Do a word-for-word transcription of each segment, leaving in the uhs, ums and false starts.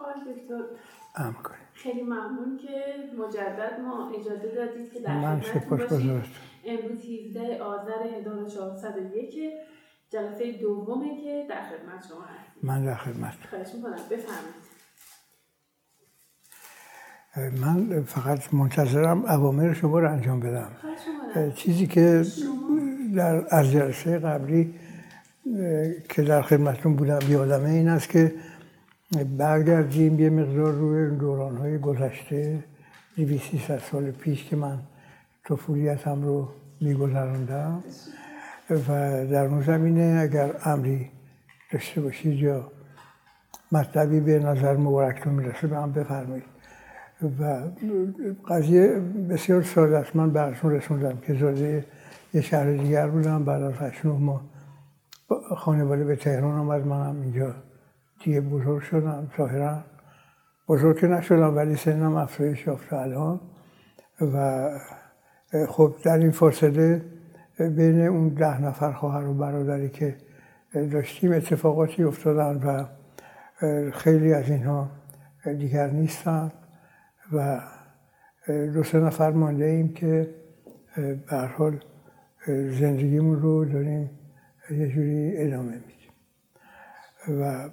دکتر امر کنید. خیلی ممنون که مجدد ما اجازه دادید که در من خدمتتون باشیم. سپاسگزارم. امروز هفدهم آذر هزار و چهارصد و یک جلسه دومه که در خدمت شما هستیم. من در خدمت. خواهش می‌کنم بفرمایید. من فقط منتظرم اوامر شما رو انجام بدم. چیزی که در از جلسه قبلی که در خدمتتون بودم یادمه این است که برگردیم یه مقدار روی دوران‌های گذشته دویست سیصد سال پیش که من طفولیتم رو می‌گذراندم و در اون زمینه اگر امری داشته باشید یا مطلبی به نظر مبارکتون میرسه به هم بفرمایید. و قضیه بسیار ساده است. من براتون رسوندم که زاده یه شهر دیگر بودم، بعد از هشت نه ماه خانواده به تهران آمد، منم اینجا دیگه بزرگ شدم. ظاهرا بزرگ که نشدم ولی سنم افزایش یافته الان و خب در این فاصله بین اون ده نفر خواهر و برادری که داشتیم اتفاقاتی افتادن و خیلی از اینها دیگر نیستن و دو سه نفر مانده ایم که به هر حال زندگیمون رو داریم یه جوری ادامه میدیم. و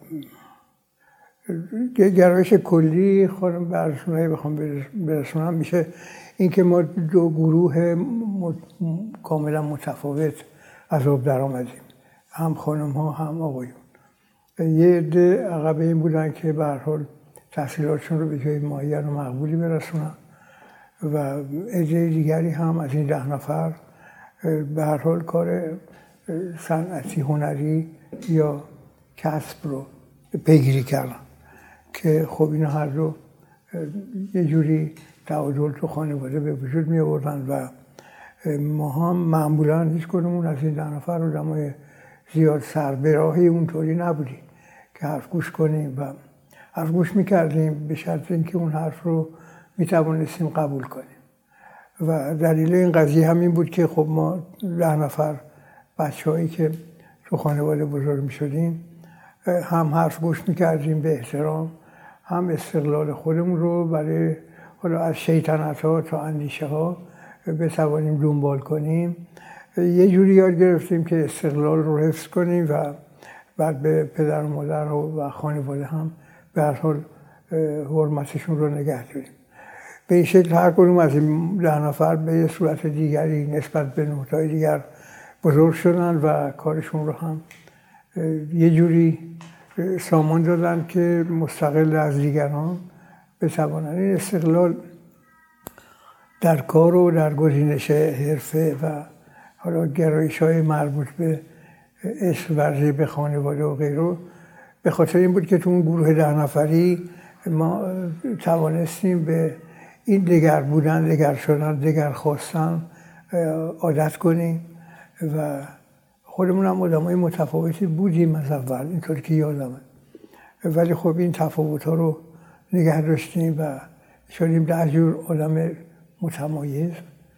گرایش کلی خودم برسونایی بخوام برسونم میشه اینکه ما دو گروه کاملا متفاوت از آب در آمدیم، هم خانم ها هم آقایون. یه عده عقبه این بودن که به هر حال تحصیلاتشون رو به جای معین و مقبولی برسونن و عده دیگری هم از این ده نفر به هر حال کار صنعتی هنری یا کسب رو پیگیری کردن که خب اینا هر دو یه جوری تعادل تو خانواده به وجود می آوردن و ما هم معمولا هیچ کدومون از این ده نفر رو دمای زیاد سر به راهی اونطوری نبودیم که حرف گوش کنیم و حرف گوش میکردیم به شرط اینکه اون حرف رو میتوانستیم قبول کنیم. و دلیل این قضیه همین بود که خب ما ده نفر بچه هایی که تو خانواده بزرگ میشدیم هم حرف گوش میکردیم به احترام، هم استقلال خودمون رو برای حالا از شیطنت ها تا اندیشه ها بتوانیم دنبال کنیم. یه جوری یاد گرفتیم که استقلال رو حفظ کنیم و بعد به پدر و مادر و خانواده هم به هر حال حرمتشون رو نگه داریم. به این شکل هر کدوم از این ده نفر به یه صورت دیگری نسبت به نهادهای دیگر بزرگ شدن و کارشون رو هم یه جوری سامان دادن که مستقل از دیگران بتوانند. این استقلال در کار و در گزینش حرفه و حالا گرایش‌های مربوط به عشق ورزش به خانواده و غیره به خاطر این بود که تو اون گروه ده نفری ما توانستیم به این دگر بودن، دگر شدن، دگر خواستن عادت کنیم و خودمون هم آدمای متفاوتی بودیم از اول اینطور که یادمه، ولی خب این تفاوت‌ها رو نگه داشتیم و شدیم ده جور آدم متمایز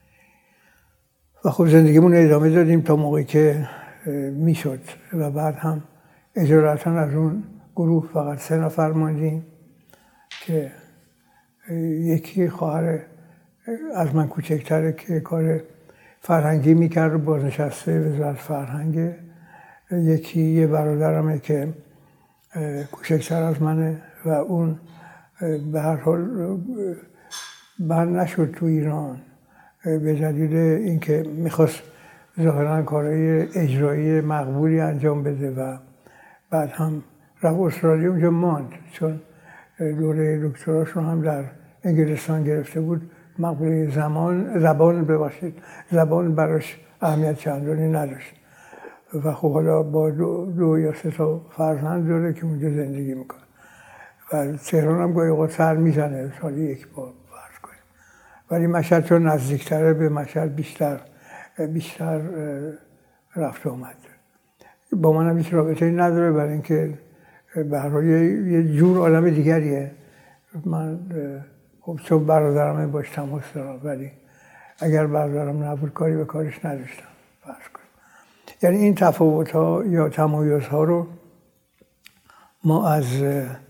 و خب زندگیمون ادامه دادیم تا موقعی که میشد و بعد هم اجالتا از اون گروه فقط سه نفر ماندیم که یکی خواهر از من کوچکتره که کار فرهنگی میکرد و بازنشسته وزارت فرهنگه، یکی یه برادرمه که کوچکتر از منه و اون به هر حال بر نشد تو ایران به دلیل اینکه میخواست ظاهرا کارهای اجرایی مقبولی انجام بده و بعد هم رفت استرالیا، اونجا ماند چون دوره دکتراش رو هم در انگلستان گرفته بود. مقبوله زمان زبان ببخشید زبان براش اهمیت چندانی نداشت و خب حالا با دو, دو یا سه تا فرزند داره که اونجا زندگی میکنه و تهران هم گاهی اوقات سر میزنه سالی یک بار فرض کنیم، ولی مشهد چون نزدیکتره به مشهد بیشتر بیشتر رفت آمد. با من هم هیچ رابطه‌ای نداره برای اینکه به هر حال یه جور عالم دیگریه. من خب چون برادرم باش تماس دارم ولی اگر برادرم نبود کاری به کارش نداشتم فرض کنیم. یعنی این تفاوت‌ها یا تمایزها رو ما از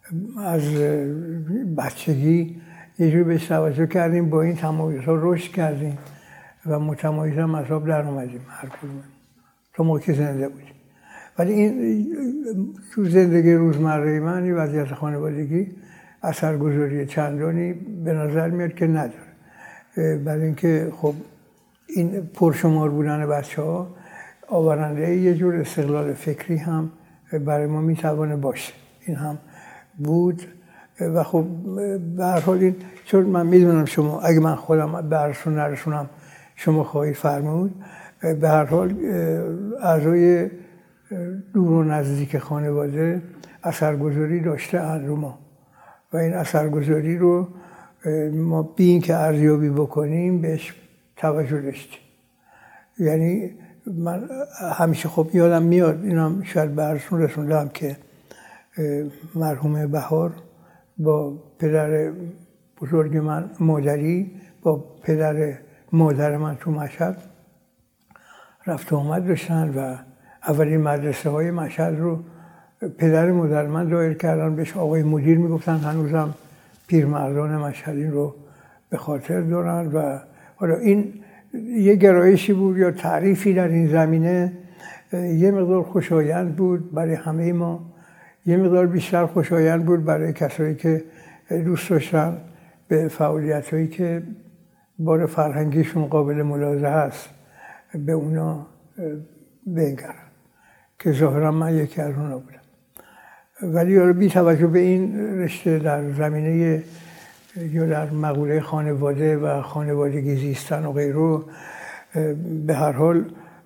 از بچگی یه جور بهش توجه کردیم، با این تمایزها رشد کردیم و متمایز هم از آب در اومدیم هر کدوم تا موقعی که زنده بودیم. ولی این تو زندگی روزمره من این وضعیت خانوادگی اثرگذاری چندانی به نظر میاد که نداره، برای اینکه خب این پرشمار بودن بچه ها آورنده یه جور استقلال فکری هم برای ما میتوانه باشه. این هم بود و خب به هر حال این، چون من میدونم شما اگه من خودم برسون نرسونم شما خواهید فرمود، به هر حال اعضای دور و نزدیک خانواده اثرگذاری داشته اند رو ما و این اثرگذاری رو ما بی این که ارزیابی بکنیم بهش توجه داشتیم. یعنی من همیشه خب یادم میاد، اینم شاید برسون رسوندم، که مرحوم بهار با پدر بزرگ من مادری با پدر مادر من تو مشهد رفت و آمد داشتن و اولین مدرسه های مشهد رو پدر مادر من دایر کردن، بهش آقای مدیر میگفتن، هنوزم پیرمردان مشهد این رو به خاطر دارن. و حالا این یه گرایشی بود یا تعریفی در این زمینه یه مقدار خوشایند بود برای همه ما، یه مقدار بیشتر خوشایند بود برای کسایی که دوست داشتن به فعالیت‌هایی که بار فرهنگیشون قابل ملاحظه هست به اونا بنگرن، که ظاهرا من یکی از اونا بودم. ولی حالا بی توجه به این رشته در زمینه یا در مقوله خانواده و خانوادگی زیستن و غیره، به هر حال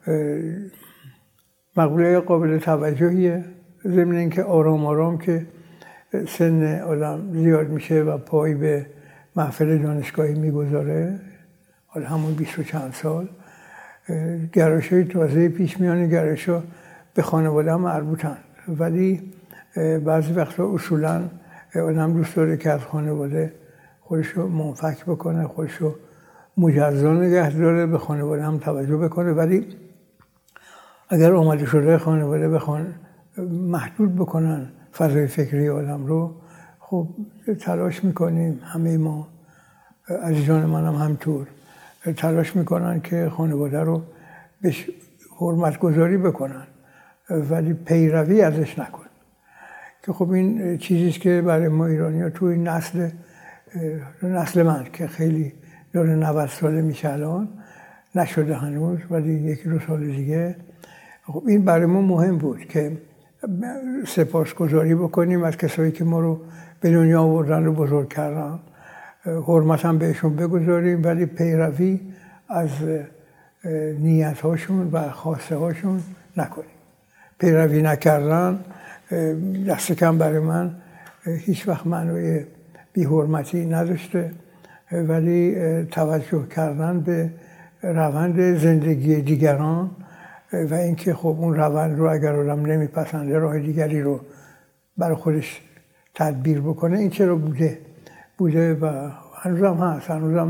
مقوله قابل توجهیه، ضمن اینکه آرام آرام که سن آدم زیاد میشه و پای به محفل دانشگاهی میگذاره، حالا همون بیست و چند سال، گرایش‌های تازه پیش میان، گرایش‌ها به خانواده هم مربوطن. ولی بعضی وقتا اصولاً آدم دوست داره که از خانواده خودشو منفک بکنه، خودشو مجزا نگه داره، به خانواده هم توجه بکنه. ولی اگر آماده شده خانواده بخوان محدود بکنن فضای فکری آدم رو، خب تلاش میکنیم، همه ما عزیزان من هم همطور تلاش میکنن که خانواده رو بهش حرمت گذاری بکنن ولی پیروی ازش نکن. که خب این چیزیست که برای ما ایرانی ها توی نسل نسل من که خیلی داره نود ساله میشه الان، نشده هنوز ولی یکی دو سال دیگه، خب این برای ما مهم بود که سپاسگزاری بکنیم از کسایی که ما رو به دنیا آوردن و بزرگ کردن، حرمت هم بهشون بگذاریم ولی پیروی از نیت هاشون و خواسته هاشون نکنیم. پیروی نکردن دست کم برای من هیچ وقت معنای بی حرمتی نداشته، ولی توجه کردن به روند زندگی دیگران و اینکه خب اون روند رو اگر آدم نمیپسنده راه دیگری رو برای خودش تدبیر بکنه، این چرا بوده بوده و هنوزم هست. هنوزم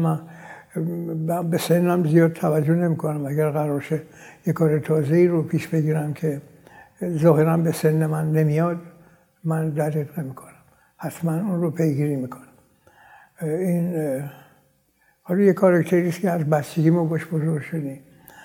من به سنم زیاد توجه نمی کنم. اگر قرار شه یک کار تازه‌ای رو پیش بگیرم که ظاهرا به سن من نمیاد، من دریغ نمی کنم، حتما اون رو پیگیری میکنم. این حالا یک کاراکتریست که از بچگی ما باش بزرگ شدیم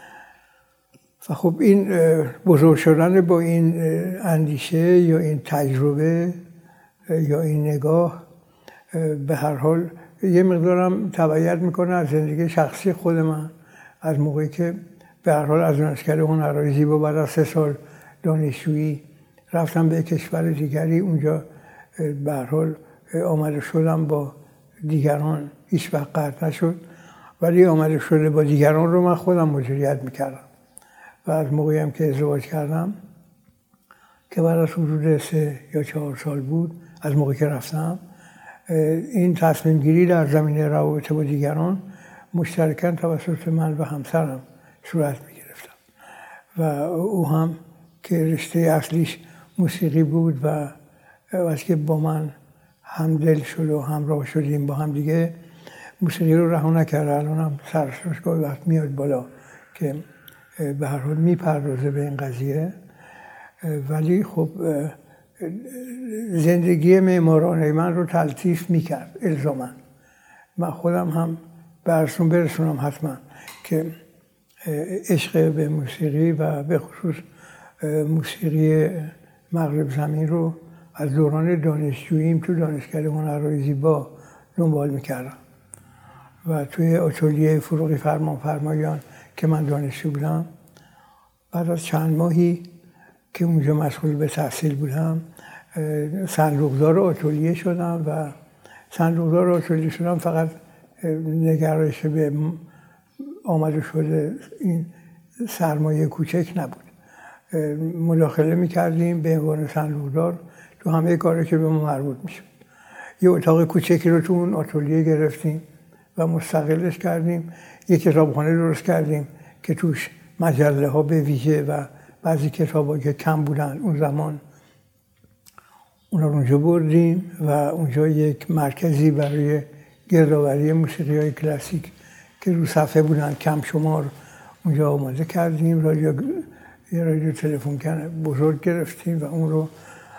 و خب این بزرگ شدن با این اندیشه یا این تجربه یا این نگاه به هر حال یه مقدارم تبعیت میکنه از زندگی شخصی خود من. از موقعی که به هر حال از دانشکده هنرهای زیبا بعد از سه سال دانشجویی رفتم به کشور دیگری، اونجا به هر حال آمده شدم با دیگران، هیچ وقت قطع نشد، ولی آمده شده با دیگران رو من خودم مدیریت میکردم. و از موقعی هم که ازدواج کردم که بعد از حدود سه یا چهار سال بود از موقعی که رفتم، این تصمیم گیری در زمینه روابط با دیگران مشترکاً توسط من و همسرم صورت میگرفتم و او هم که رشته اصلیش موسیقی بود و وقتی که با من همدل شد و همراه شدیم با هم دیگه، موسیقی رو رها نکرد. الان هم سرش گاهی وقت میاد بالا که به هر حال میپردازه به این قضیه، ولی خب زندگی معمارانه من رو تلطیف میکرد الزاما. من خودم هم برسون برسونم حتما که عشق به موسیقی و به خصوص موسیقی مغرب زمین رو از دوران دانشجوییم تو دانشکده هنرهای زیبا دنبال میکردم و توی اتلیه فروغی فرمانفرمایان که من دانشجو بودم، بعد از چند ماهی که اونجا مشغول به تحصیل بودم صندوقدار اتلیه شدم و صندوقدار اتلیه شدم فقط نگرش به آمده شده این سرمایه کوچک نبود. مداخله میکردیم به عنوان صندوقدار تو همه کاری که به ما مربوط میشه. یه اتاق کوچکی رو تو اون اتلیه گرفتیم و مستقلش کردیم. یه کتابخانه درست کردیم که توش مجله ها به ویژه و بعضی کتابا که کم بودن اون زمان اونا رو اونجا بردیم و اونجا یک مرکزی برای گردآوری موسیقی های کلاسیک که رو صفحه بودن کم شمار اونجا آماده کردیم. رادیو یه رادیو تلفن بزرگ گرفتیم و اون رو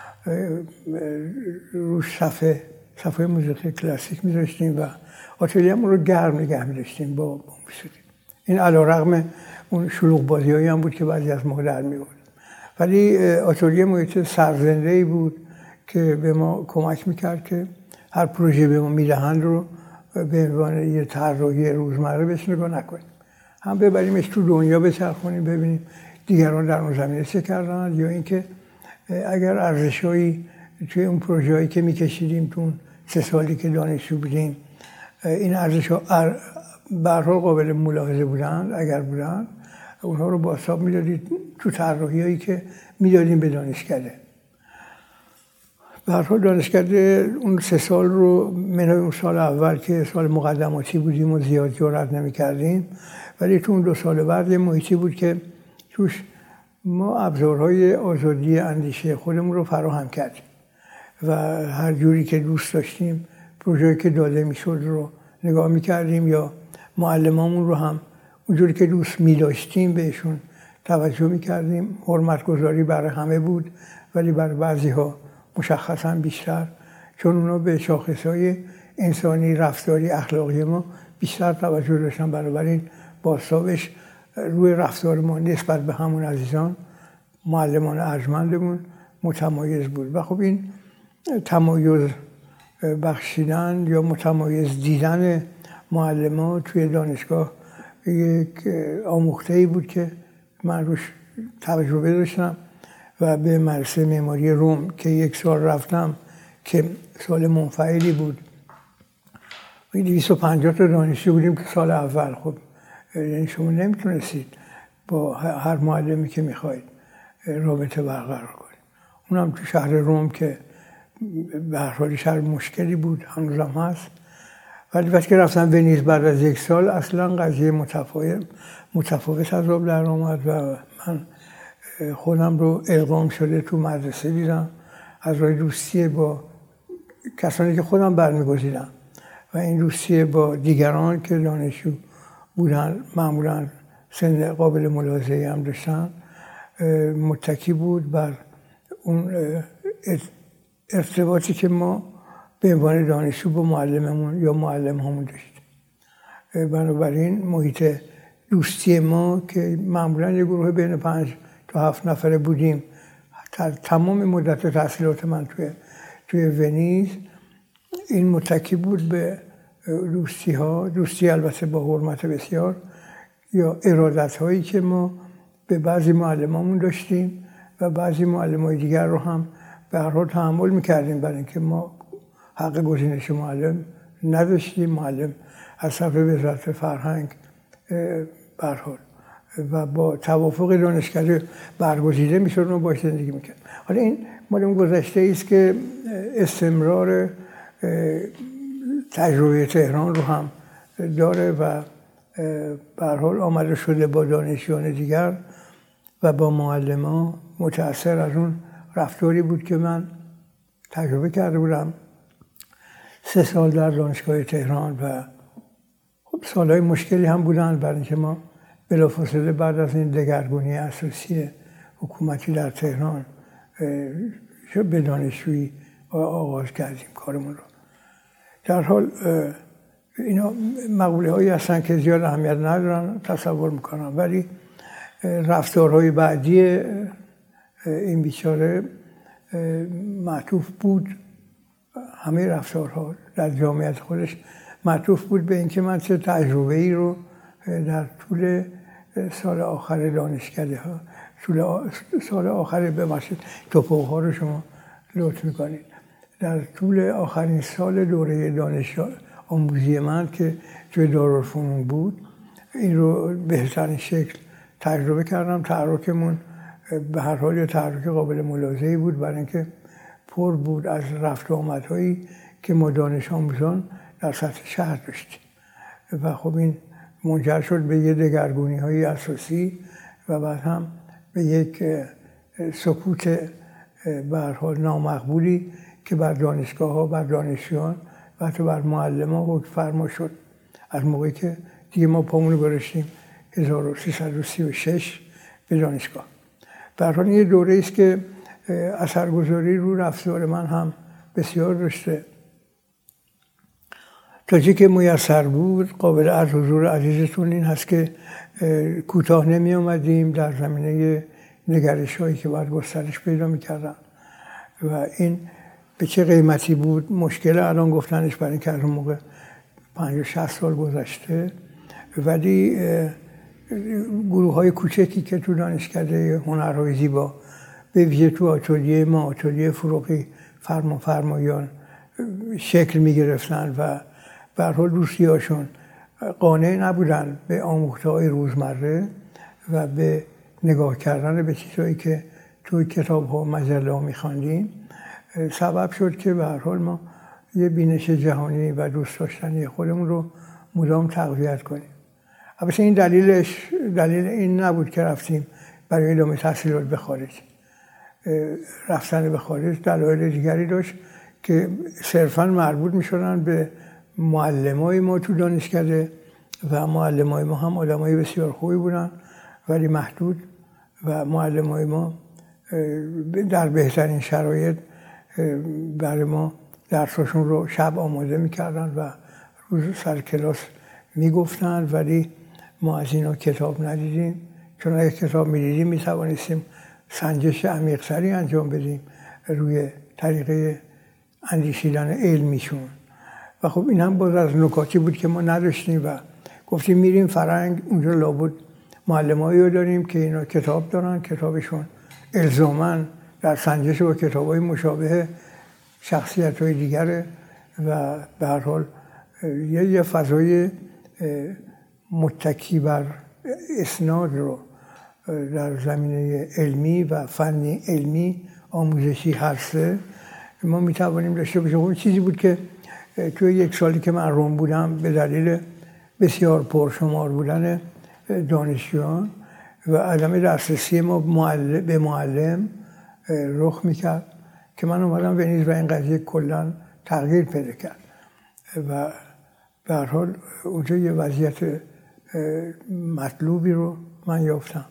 روش صفحه صفحه موسیقی کلاسیک می‌ذاشتیم و آتلیه‌مون رو گرم نگه می‌داشتیم با موسیقی. این علی‌رغم اون شلوغ بازی‌هایی هم بود که بعضی از ما در می‌آورد، ولی آتلیه محیط سرزنده‌ای بود که به ما کمک می‌کرد که هر پروژه به ما میدهند رو به عنوان یه طراحی روزمره بهش نگاه نکنیم، هم ببریمش تو دنیا بچرخونیم ببینیم دیگران در اون زمینه چه کردن، یا اینکه اگر ارزش‌هایی توی اون پروژه‌ای که می‌کشیدیم تو سه سالی که دانشجو بودیم این ارزش‌ها به هر حال قابل ملاحظه بودن، اگر بودن اونها رو بازتاب می‌دادید تو طراحی‌هایی که می‌دادیم به دانشکده. به هر حال دانشکده اون سه سال رو منهای اون سال اول که سال مقدماتی بودیم و زیاد جرأت نمی‌کردیم، ولی تو اون دو سال بعد یه محیطی بود که توش ما ابزارهای آزادی اندیشه خودمون رو فراهم کردیم و هر جوری که دوست داشتیم پروژه‌ای که داده میشد رو نگاه می‌کردیم یا معلمامون رو هم اونجوری که دوست می‌داشتیم بهشون توجه می‌کردیم. حرمت‌گذاری برای همه بود ولی برای بعضی‌ها مشخصاً بیشتر، چون اونا به شاخص‌های انسانی، رفتاری، اخلاقی ما بیشتر توجه داشتن، بنابراین بازتابش روی رفتار ما نسبت به همون عزیزان معلمان ارجمندمون متمایز بود. و خب این تمایز بخشیدن یا متمایز دیدن معلمان توی دانشگاه یک آموخته‌ای بود که من روش تجربه داشتم و به مدرسه معماری روم که یک سال رفتم که سال منفعلی بود، دویست و پنجاه تا دانشجو بودیم که سال اول. خب یعنی شما نمیتونستید با هر معلمی که میخواید رابطه برقرار کنید. اونم تو شهر روم که به هر حال شهر مشکلی بود، هنوزم هست. ولی وقتی که رفتم ونیز بعد از یک سال اصلا قضیه متفاوت متفاوت از آب در آمد و من خودم رو القام شده تو مدرسه دیدم از راه دوستی با کسانی که خودم برمیگزیدم و این دوستی با دیگران که دانشجو بودن، معمولا سن قابل ملاحظه‌ای هم داشتن، متکی بود بر اون ارتباطی که ما به عنوان دانشجو با معلممون یا معلم همون داشتیم. بنابراین محیط دوستی ما که معمولا یه گروه بین پنج تا هفت نفره بودیم تمام مدت تحصیلات من توی توی ونیز، این متکی بود به دوستی ها، دوستی البته با حرمت بسیار، یا ارادت هایی که ما به بعضی معلمامون داشتیم و بعضی معلمای دیگر رو هم به هر حال تحمل میکردیم، برای اینکه ما حق گزینش معلم نداشتیم. معلم از طرف وزارت فرهنگ به هر حال و با توافق دانشکده برگزیده میشد و باش زندگی میکرد. حالا این مال اون گذشته است که استمرار تجربه تهران رو هم داره و به هر حال آمده شده با دانشجویان دیگر و با معلمان متأثر از اون رفتاری بود که من تجربه کرده بودم سه سال در دانشگاه تهران. و خب سالهای مشکلی هم بودن، برای اینکه ما بلافاصله بعد از این دگرگونی اساسی حکومتی در تهران به دانشجویی آغاز کردیم کارمون رو. در حال اینا مقوله هایی هستن که زیاد اهمیت ندارن تصور میکنم، ولی رفتارهای بعدی این بیچاره معطوف بود، همه رفتارها در جامعیت خودش معطوف بود به اینکه من چه تجربه ای رو در طول سال آخر دانشکده ها طول سال آخر ببخشید توپو ها رو شما لطف میکنید، در طول آخرین سال دوره دانش آموزی من که توی دارالفنون بود این رو بهترین شکل تجربه کردم. تحرکمون به هر حال تحرک قابل ملاحظه‌ای بود، برای اینکه پر بود از رفت و آمدهایی که ما دانش آموزان در سطح شهر داشتیم و خب این منجر شد به یه دگرگونی های اساسی و بعد هم به یک سکوت به هر حال نامقبولی که بر دانشگاه ها، بر دانشجویان و حتی بر معلم ها حکم فرما شد. از موقعی که دیگه ما پامونو گذاشتیم هزار و سیصد و سی و شش به دانشگاه. به هر حال یه دوره است که اثرگذاری رو رفتار من هم بسیار داشته. تا چه که میسر بود قابل عرض حضور عزیزتون این هست که کوتاه نمی آمدیم در زمینه نگرش هایی که باید گسترش پیدا می کردن و این به چه قیمتی بود مشکل الان گفتنش، برای اینکه از اون موقع پنجاه شصت سال گذشته، ولی گروه های کوچکی که تو دانشکده هنرهای زیبا به ویژه تو آتلیه ما آتلیه فروغی فرما فرمایان شکل می گرفتن و به هر حال دوستی‌هاشون قانع نبودن به آموخته‌های روزمره و به نگاه کردن به چیزهایی که توی کتاب‌ها و مجله‌ها می‌خواندیم، سبب شد که به هر حال ما یه بینش جهانی و دوست داشتنی خودمون رو مدام تقویت کنیم. البته این دلیلش دلیل این نبود که رفتیم برای ادامه تحصیلات به خارج. رفتن به خارج دلایل دیگری داشت که صرفاً مربوط می‌شدن به معلمای ما تو دانشکده و معلمای ما هم آدمای بسیار خوبی بودن ولی محدود و معلمای ما در بهترین شرایط برای ما درساشون رو شب آماده میکردن و روز سر کلاس میگفتن، ولی ما از اینا کتاب ندیدیم، چون اگه کتاب میدیدیم میتوانستیم سنجش عمیق‌تری انجام بدیم روی طریقه اندیشیدن علمیشون. و خب این هم باز از نکاتی بود که ما نداشتیم و گفتیم میریم فرنگ، اونجا لابد معلمایی رو داریم که اینا کتاب دارن، کتابشون الزاماً در سنجش با کتاب‌های مشابه شخصیت‌های دیگره و به هر حال یه, یه فضای متکی بر اسناد رو در زمینه علمی و فنی علمی آموزشی هسته ما میتوانیم داشته باشیم. اون چیزی بود که توی یک سالی که من روم بودم به دلیل بسیار پرشمار بودن دانشجویان و عدم دسترسی ما معلم به معلم رخ میکرد که من اومدم ونیز و این قضیه کلا تغییر پیدا کرد و به هر حال اونجا یه وضعیت مطلوبی رو من یافتم.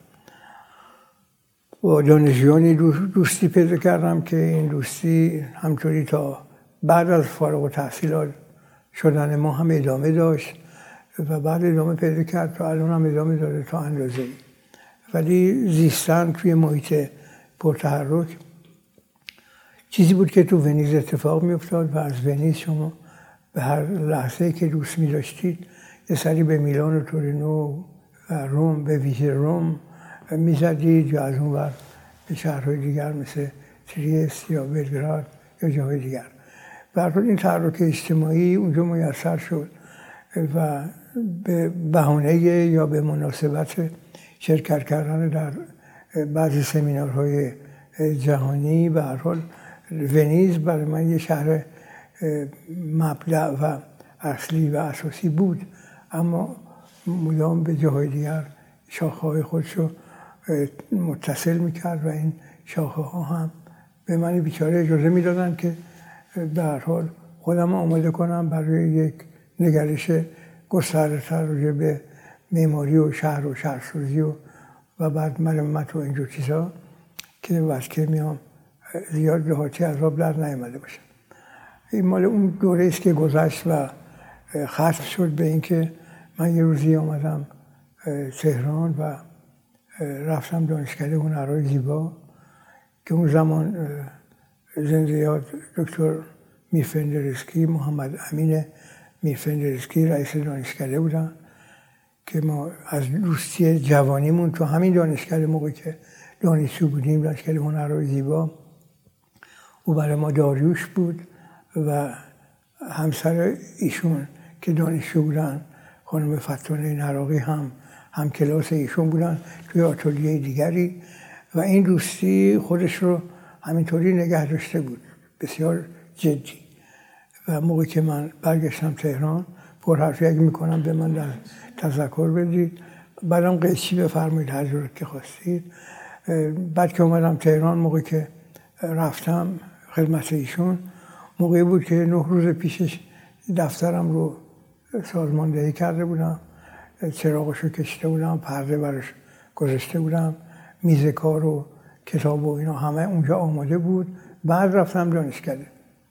با دانشجویانی دوستی پیدا کردم که این دوستی همطوری تا بعد از فارغ التحصیلات شدن ما هم ادامه داشت و بعد ادامه پیدا کرد تا الان هم ادامه داره تا اندازه‌ای. ولی زیستن توی محیط پرتحرک چیزی بود که تو ونیز اتفاق می افتاد و از ونیز شما به هر لحظه‌ای که دوست می داشتید یه سری به میلان و تورینو و روم، به ویژه روم می زدید یا از اون ور به شهرهای دیگر مثل تریست یا بلگراد یا جاهای دیگر. به هر حال این تحرک اجتماعی اونجا میسر شد و به بهانه یا به مناسبت شرکت کردن در بعضی سمینارهای جهانی به هر حال ونیز برای من یه شهر مبدأ و اصلی و اساسی بود، اما مدام به جاهای دیگر شاخه‌های خودش رو متصل میکرد و این شاخه ها هم به من بیچاره اجازه میدادن که به هر حال خودم آماده کنم برای یک نگرش گسترده‌تر راجع به معماری و شهر و شهرسازی و و بعد مرمت و اینجور چیزا که واسه میام زیاد دهاتی از آب در نیامده باشم. این مال اون دوره است که گذشت و ختم شد به اینکه من یه روزی آمدم تهران و رفتم دانشکده هنرهای زیبا که اون زمان زنده یاد دکتر میرفندرسکی، محمد امین میرفندرسکی رئیس دانشکده بودن که ما از دوستی جوانیمون تو همین دانشکده موقعی که دانشجو بودیم، دانشکده هنرهای زیبا، او برای ما داریوش بود و همسر ایشون که دانشجو بودن خانم فتانه نراقی هم هم کلاس ایشون بودن توی آتلیه دیگری و این دوستی خودش رو همینطوری نگه داشته بود، بسیار جدی. و موقعی که من برگشتم تهران پرحرفی اگه میکنم به من در تذکر بدید، بعدم قیچی بفرمایید هر جور که خواستید. بعد که اومدم تهران، موقعی که رفتم خدمت ایشون، موقعی بود که نه روز پیشش دفترم رو سازماندهی کرده بودم، چراغشو کشیده بودم، پرده برش گذاشته بودم، میز کار و کتاب و اینا همه اونجا آماده بود. بعد رفتم دانشکده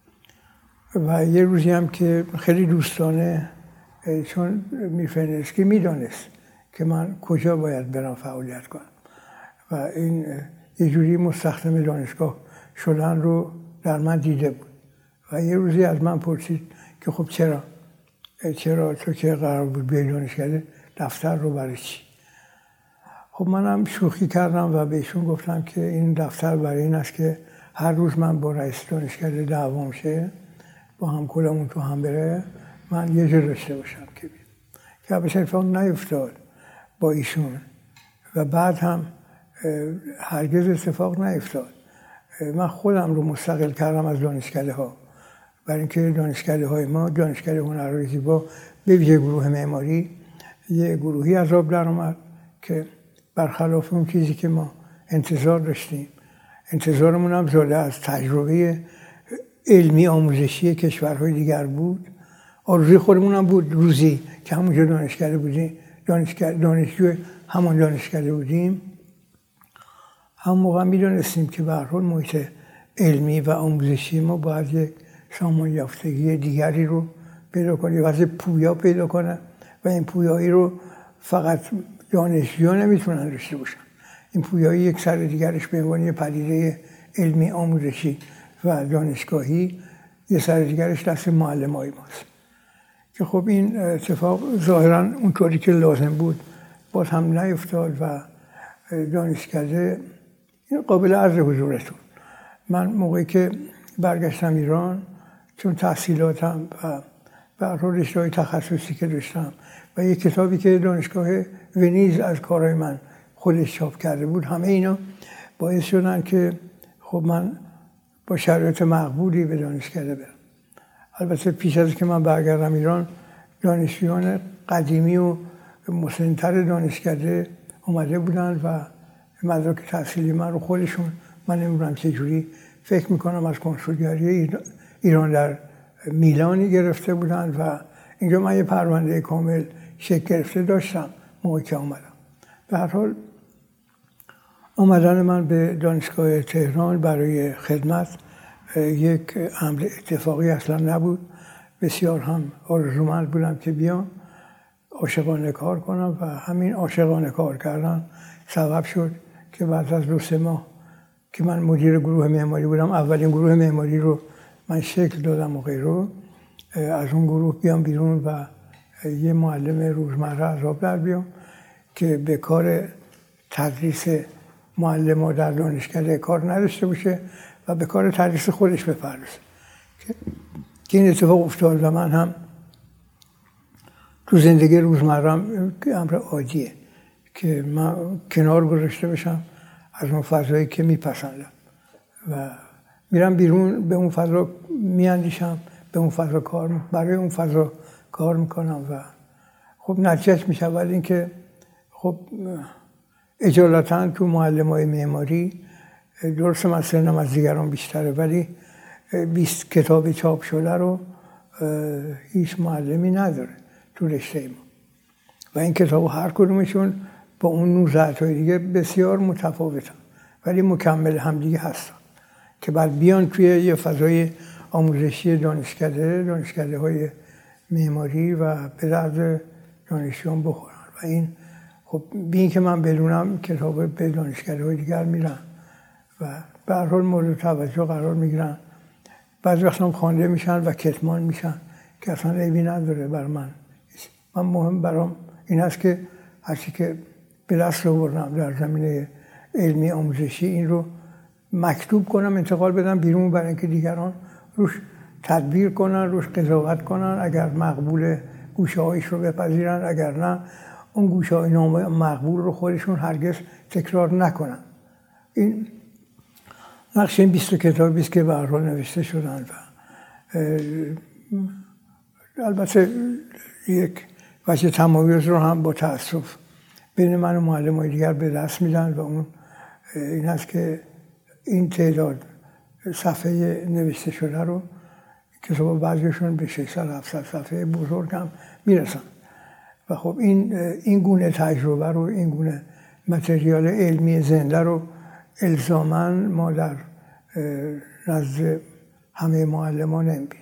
و یه روزی هم که خیلی دوستانه، چون میرفندرسکی میدانست که من کجا باید برم فعالیت کنم و این یه جوری مستخدم دانشگاه شدن رو در من دیده بود و یه روزی از من پرسید که خب چرا چرا تو که قرار بود بیای دانشکده دفتر رو برای چی؟ خب منم شوخی کردم و بهشون گفتم که این دفتر برای این است که هر روز من با رئیس دانشکده دعوام شه، با هم کلمون تو هم بره، من یه جا داشته باشم که بیم. که البته اتفاق نیفتاد با ایشون و بعد هم هرگز اتفاق نیفتاد. من خودم رو مستقل کردم از دانشکده ها، برای اینکه دانشکده های ما، دانشکده هنرهای زیبا به ویژه گروه معماری، یه گروهی از آب در اومد که برخلاف اون چیزی که ما انتظار داشتیم، انتظارمون هم زاده از تجربه علمی آموزشی کشورهای دیگر بود. آرزوی خودمون هم بود روزی که همونجا دانشکده بودیم، دانشکده دانشجو همان دانشکده بودیم، هم موقع میدونستیم که به هر حال محیط علمی و آموزشی ما باید یک سامان یافتگی دیگری رو پیدا کنه، واسه پویا پیدا کنه و این پویایی رو فقط دانشجویان نمیتونن داشته باشن. این پویایی یک سر دیگرش به عنوان پدیده علمی آموزشی و دانشگاهی، یه سر دیگرش دست معلمای ماست که خب این اتفاق ظاهرا اونطوری که لازم بود باز هم نیفتاد و دانشکده قابل عرض حضورتون. من موقعی که برگشتم ایران، چون تحصیلاتم و به هر حال رشته‌های تخصصی که داشتم و یک کتابی که دانشگاه ونیز از کارهای من خودش چاپ کرده بود، همه اینا باعث شدن که خب من با شرایط مقبولی به دانشکده برم. البته پیش از که من برگردم ایران، دانشجویان قدیمی و مسن‌تر دانشکده اومده بودن و مدرک تحصیلی من رو خودشون، من نمیدونم چه جوری، فکر میکنم از کنسولگری ایران در میلانی گرفته بودن و اینجا من یه پرونده کامل شکل گرفته داشتم موقعی که آمدم. به هر حال آمدن من به دانشگاه تهران برای خدمت یک امر اتفاقی اصلا نبود. بسیار هم آرزومند بودم که بیام عاشقانه کار کنم و همین عاشقانه کار کردن سبب شد که بعد از دو سه ماه که من مدیر گروه معماری بودم، اولین گروه معماری رو من شکل دادم و غیره، از اون گروه بیام بیرون و یه معلم روزمره از آب در بیام که به کار تدریس معلم در دانشکده کار نداشته باشه و به کار تدریس خودش بپردازه. که این اتفاق افتاد و من هم تو زندگی روزمره‌ام امر عادیه که من کنار گذاشته بشم از اون فضایی که میپسندم و میرم بیرون، به اون فضا میاندیشم، به اون فضا کار برای اون فضا کار میکنم و خب نتیجهش میشه ولی اینکه خب اجالتا تو معلمای معماری، درست من سنم از دیگران بیشتره ولی بیست کتاب چاپ شده رو هیچ معلمی نداره تو رشته ما و این کتاب هر کدومشون با اون نوزده تای دیگه بسیار متفاوتن ولی مکمل هم دیگه هستن. که بعد بیان توی یه فضای آموزشی دانشکده دانشکده های معماری و به درد دانشجویان بخورن و این خب بین که من بدونم کتاب به دانشکده های دیگر میرن و به هر حال مورد توجه قرار میگیرن. بعضی وقتا هم خوانده میشن و کتمان میشن که اصلا عیبی نداره بر من. من مهم برام این هست که هرچی که به دست آوردم در زمینه علمی آموزشی این رو مکتوب کنم، انتقال بدم بیرون برای اینکه دیگران روش تدبیر کنن، روش قضاوت کنن، اگر مقبول گوشه هایش رو بپذیرن، اگر نه اون گوشه های مقبول رو خودشون هرگز تکرار نکنن. این نقش این بیست کتابی است که به هر حال نوشته شدن و البته یک وجه تمایز رو هم با تأسف بین من و معلم‌های دیگر به دست میدن و اون این هست که این تعداد صفحه نوشته شده رو کتاب بعضیشون به ششصد هفتصد صفحه بزرگ هم میرسن و خب این این گونه تجربه رو، این گونه متریال علمی زنده رو الزاماً ما در نزد همه معلمان نمی‌بینیم.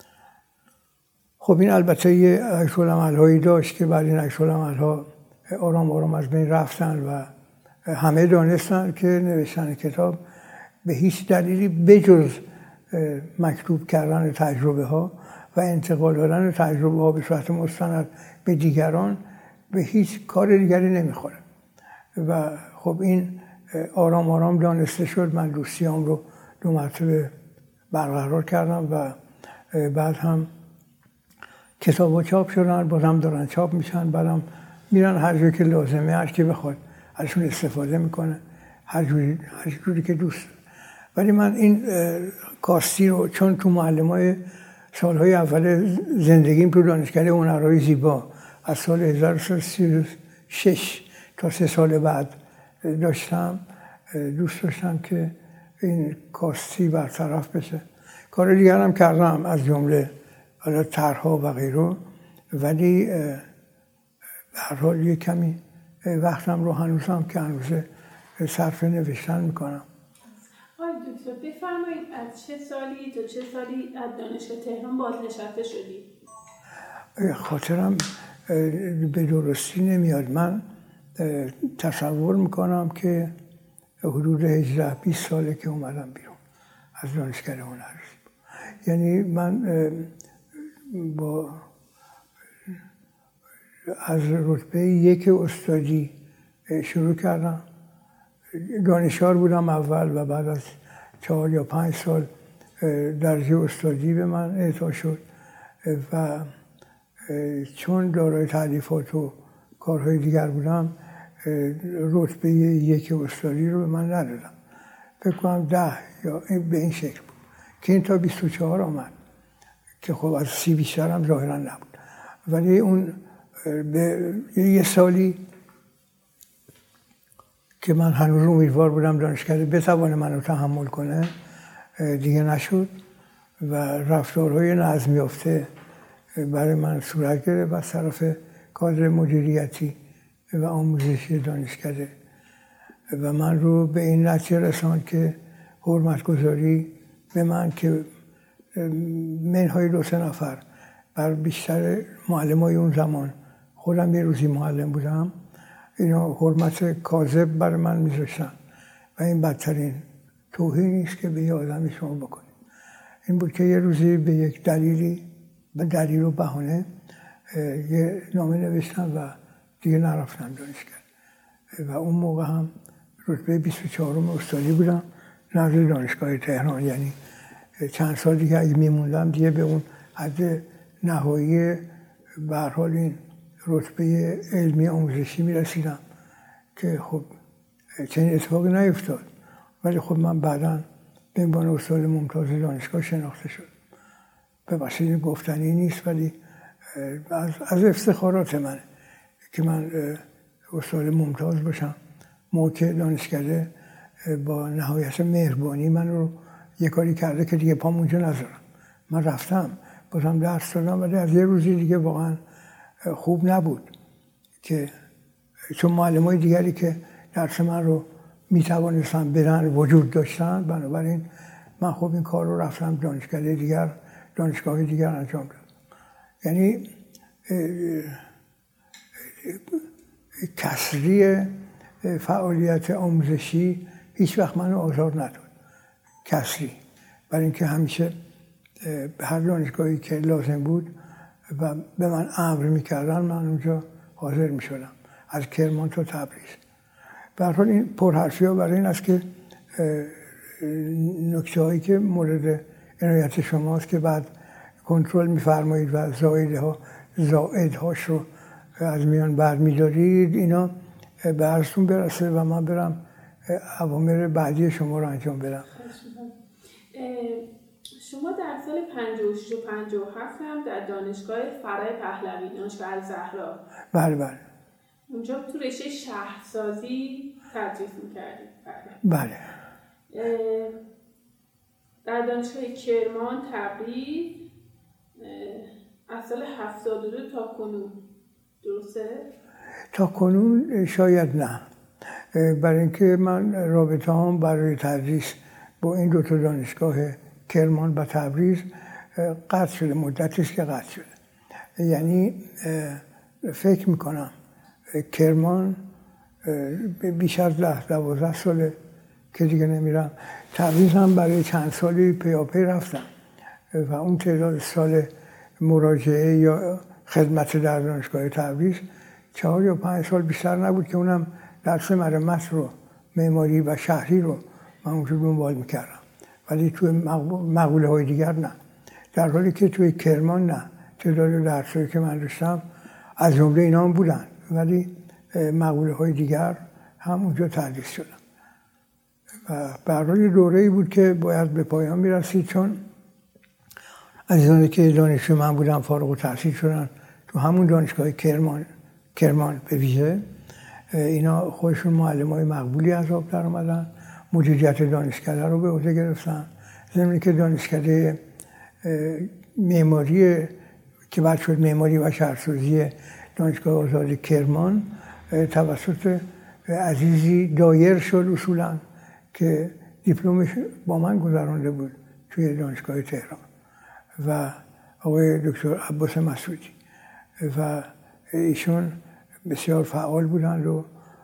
خب این البته یه عکس‌العمل‌هایی داشت که بعد این عکس‌العمل‌ها آرام آرام از بین رفتن و همه دانستن که نوشتن کتاب به هیچ دلیلی بجز مکتوب کردن تجربه ها و انتقال دادن تجربه ها به صورت مستند به دیگران به هیچ کار دیگری نمیخوره و خب این آرام آرام دانسته شد. من دوستیام رو دو مرتبه برقرار کردم و بعد هم کتاب ها چاپ شدن، بازم دارن چاپ میشن، بعدم میرن هر جایی که لازمه، هر کی بخواد ازشون استفاده میکنه هر جوری هر جوری که دوست. ولی من این کاستی رو چون تو معلمای سالهای اول زندگیم تو دانشکده هنرهای زیبا از سال هزار و سیصد و سی و شش تا سه سال بعد داشتم، دوست داشتم که این کاستی برطرف بشه. کار دیگر هم کردم از جمله حالا طرح‌ها و غیره، ولی به هر حال یک کمی وقتم رو هنوزم که هنوز صرف نوشتن میکنم. آقای دکتر بفرمایید از چه سالی تا چه سالی از دانشگاه تهران بازنشسته شدید؟ خاطرم به درستی نمیاد. من تصور میکنم که حدود هجده بیست ساله که اومدم بیرون از دانشگاه هنر. یعنی من با از رتبه یک استادی شروع کردم. دانشیار بودم اول و بعد از چهار یا پنج سال درجه استادی به من اعطا شد و چون دارای تألیفات و کارهای دیگر بودم رتبه یک استادی رو به من ندادم. فکر کنم ده یا به این شکل بود که این تا بیست و چهار آمد که خب از سی بیشتر هم ظاهرا نبود. ولی اون به یه سالی که من هنوز امیدوار بودم دانشکده بتوانه منو تحمل کنه دیگه نشد و رفتارهای نظم یافته برای من صورت گرفت از طرف کادر مدیریتی و آموزشی دانشکده و من رو به این نتیجه رساند که حرمت گذاری به من که منهای دو سه نفر بر بیشتر معلمای اون زمان، خودم یه روزی معلم بودم، اینا حرمت کاذب برای من میذاشتن و این بدترین توهینی است که به یه آدمی شما بکنید. این بود که یه روزی به یک دلیلی به دلیل و بهانه یه نامه نوشتم و دیگه نرفتم دانشگاه و اون موقع هم رتبه بیست و چهارم استادی بودم نزد دانشگاه تهران. یعنی چند سال دیگه اگه میموندم دیگه به اون حد نهایی به هر حال این رتبه علمی آموزشی میرسیدم که خب چنین اتفاقی نیفتاد. ولی خب من بعداً به عنوان استاد ممتاز دانشگاه شناخته شد. به وسیله گفتنی نیست ولی از, از افتخارات منه که من استاد ممتاز باشم. موقع دانشکده با نهایت مهربانی من رو یه کاری کرده که دیگه پام اونجا نذارم. من رفتم بازم درس دادم ولی از یه روزی دیگه واقعا خوب نبود که چون معلمای دیگری که درس من رو میتوانستن بدن وجود داشتن، بنابراین من خب این کار رو رفتم دانشکده دیگر دانشگاه دیگر انجام دادم. یعنی کسری فعالیت آموزشی هیچ وقت منو آزار نداد، کسری، برای اینکه همیشه به هر دانشگاهی که لازم بود و به من امر میکردن من اونجا حاضر میشدم، از کرمان تا تبریز. به هر حال این پرحرفی ها برای این است که نکته هایی که مورد عنایت شماست که بعد کنترل میفرمایید و زائدها زائدهاش رو از میان برمیدارید، اینا به عرضتون برسه و من برم اوامر بعدی شما رو انجام بدم. شما در سال پنجاه و شش و پنجاه و هفت هم در دانشگاه فرای پهلوی، دانشگاه الزهرا، بله بله اونجا تو رشته شهرسازی تدریس میکردید. بله. در دانشگاه کرمان تبریز از سال هفتاد و دو تا کنون، درسته؟ تا کنون شاید نه، برای اینکه من رابطه هم برای تدریس با این دو تا دانشگاه کرمان و تبریز قطع شده، مدتی است که قطع شده. یعنی فکر میکنم کرمان بیش از ده دوازده ساله که دیگه نمیرم. تبریز هم برای چند سالی پیاپی رفتم و اون تعداد سال مراجعه یا خدمت در دانشگاه تبریز چهار یا پنج سال بیشتر نبود که اونم درس مرمت رو، معماری و شهری رو من اونجا دنبال میکردم، ولی توی مقوله های دیگر نه. در حالی که توی کرمان نه، تعداد درسایی که من داشتم از جمله اینا هم بودن، ولی مقوله های دیگر هم اونجا تدریس شدن و به هر حال دوره‌ای بود که باید به پایان میرسید، چون عزیزانی که دانشجو من بودن فارغ التحصیل شدن تو همون دانشگاه کرمان کرمان به ویژه. اینا خودشون معلمای مقبولی از آب در اومدن، مدیریت دانشکده رو به عهده گرفتن، ضمن که دانشکده معماری که بعد شد معماری و شهرسازی دانشگاه آزاد کرمان توسط عزیزی دایر شد اصولا که دیپلمش با من گذرانده بود توی دانشگاه تهران، و آقای دکتر عباس مسعودی، و ایشون بسیار فعال بودند و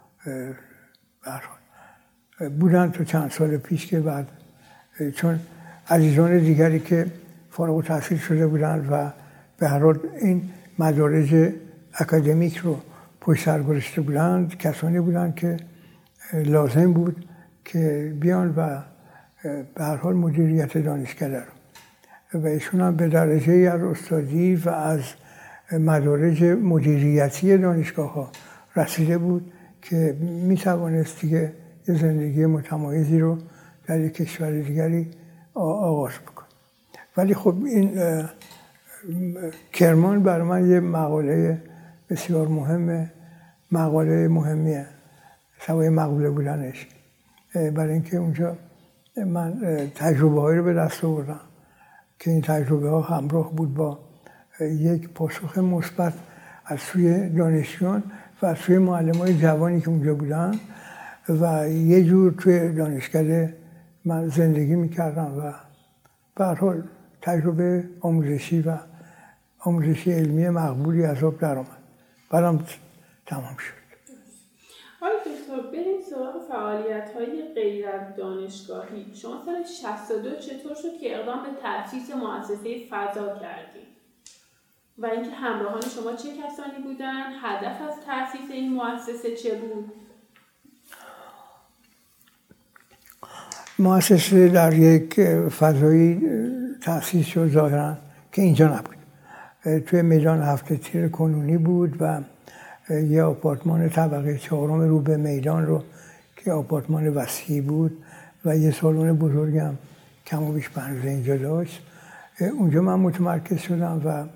بودند تا چند سال پیش که بعد چون عزیزان دیگری که فارغ التحصیل شده بودند و به هر حال این مدارج اکادمیک رو پشت سر گذاشته بودند، کسانی بودند که لازم بود که بیان و به هر حال مدیریت دانشکده رو، و ایشون هم به درجه از استادی و از مدارج مدیریتی دانشگاه ها رسیده بود که می توانست دیگه یه زندگی متمایزی رو در یک کشور دیگری آغاز بکن. ولی خب این کرمان برای من یه مقاله بسیار مهمه، مقاله مهمیه سوای مقوله بودنش، برای اینکه اونجا من تجربه هایی رو به دست آوردم که این تجربه ها همراه بود با یک پاسخ مثبت از سوی دانشجویان و از سوی معلمای جوانی که اونجا بودن، و یه جور توی دانشکده من زندگی میکردم و به هر حال تجربه آموزشی و آموزشی علمی مقبولی از آب در آمد. بعدم تمام شد. آقای دکتر، بریم سراغ فعالیت‌های غیر از دانشگاهی. شما سال شصت و دو چطور شد که اقدام به تأسیس مؤسسه فضا کردید؟ و اینکه همراهان شما چه کسانی بودن؟ هدف از تأسیس این مؤسسه چه بود؟ مؤسسه در یک فضایی تأسیس شد ظاهراً که اینجا نبود. توی میدان هفت تیر کنونی بود و یه آپارتمان طبقه چهارم رو به میدان رو که آپارتمان وسیعی بود و یه سالن بزرگم کم و بیش پنجاه اینجا داشت. اونجا من متمرکز شدم و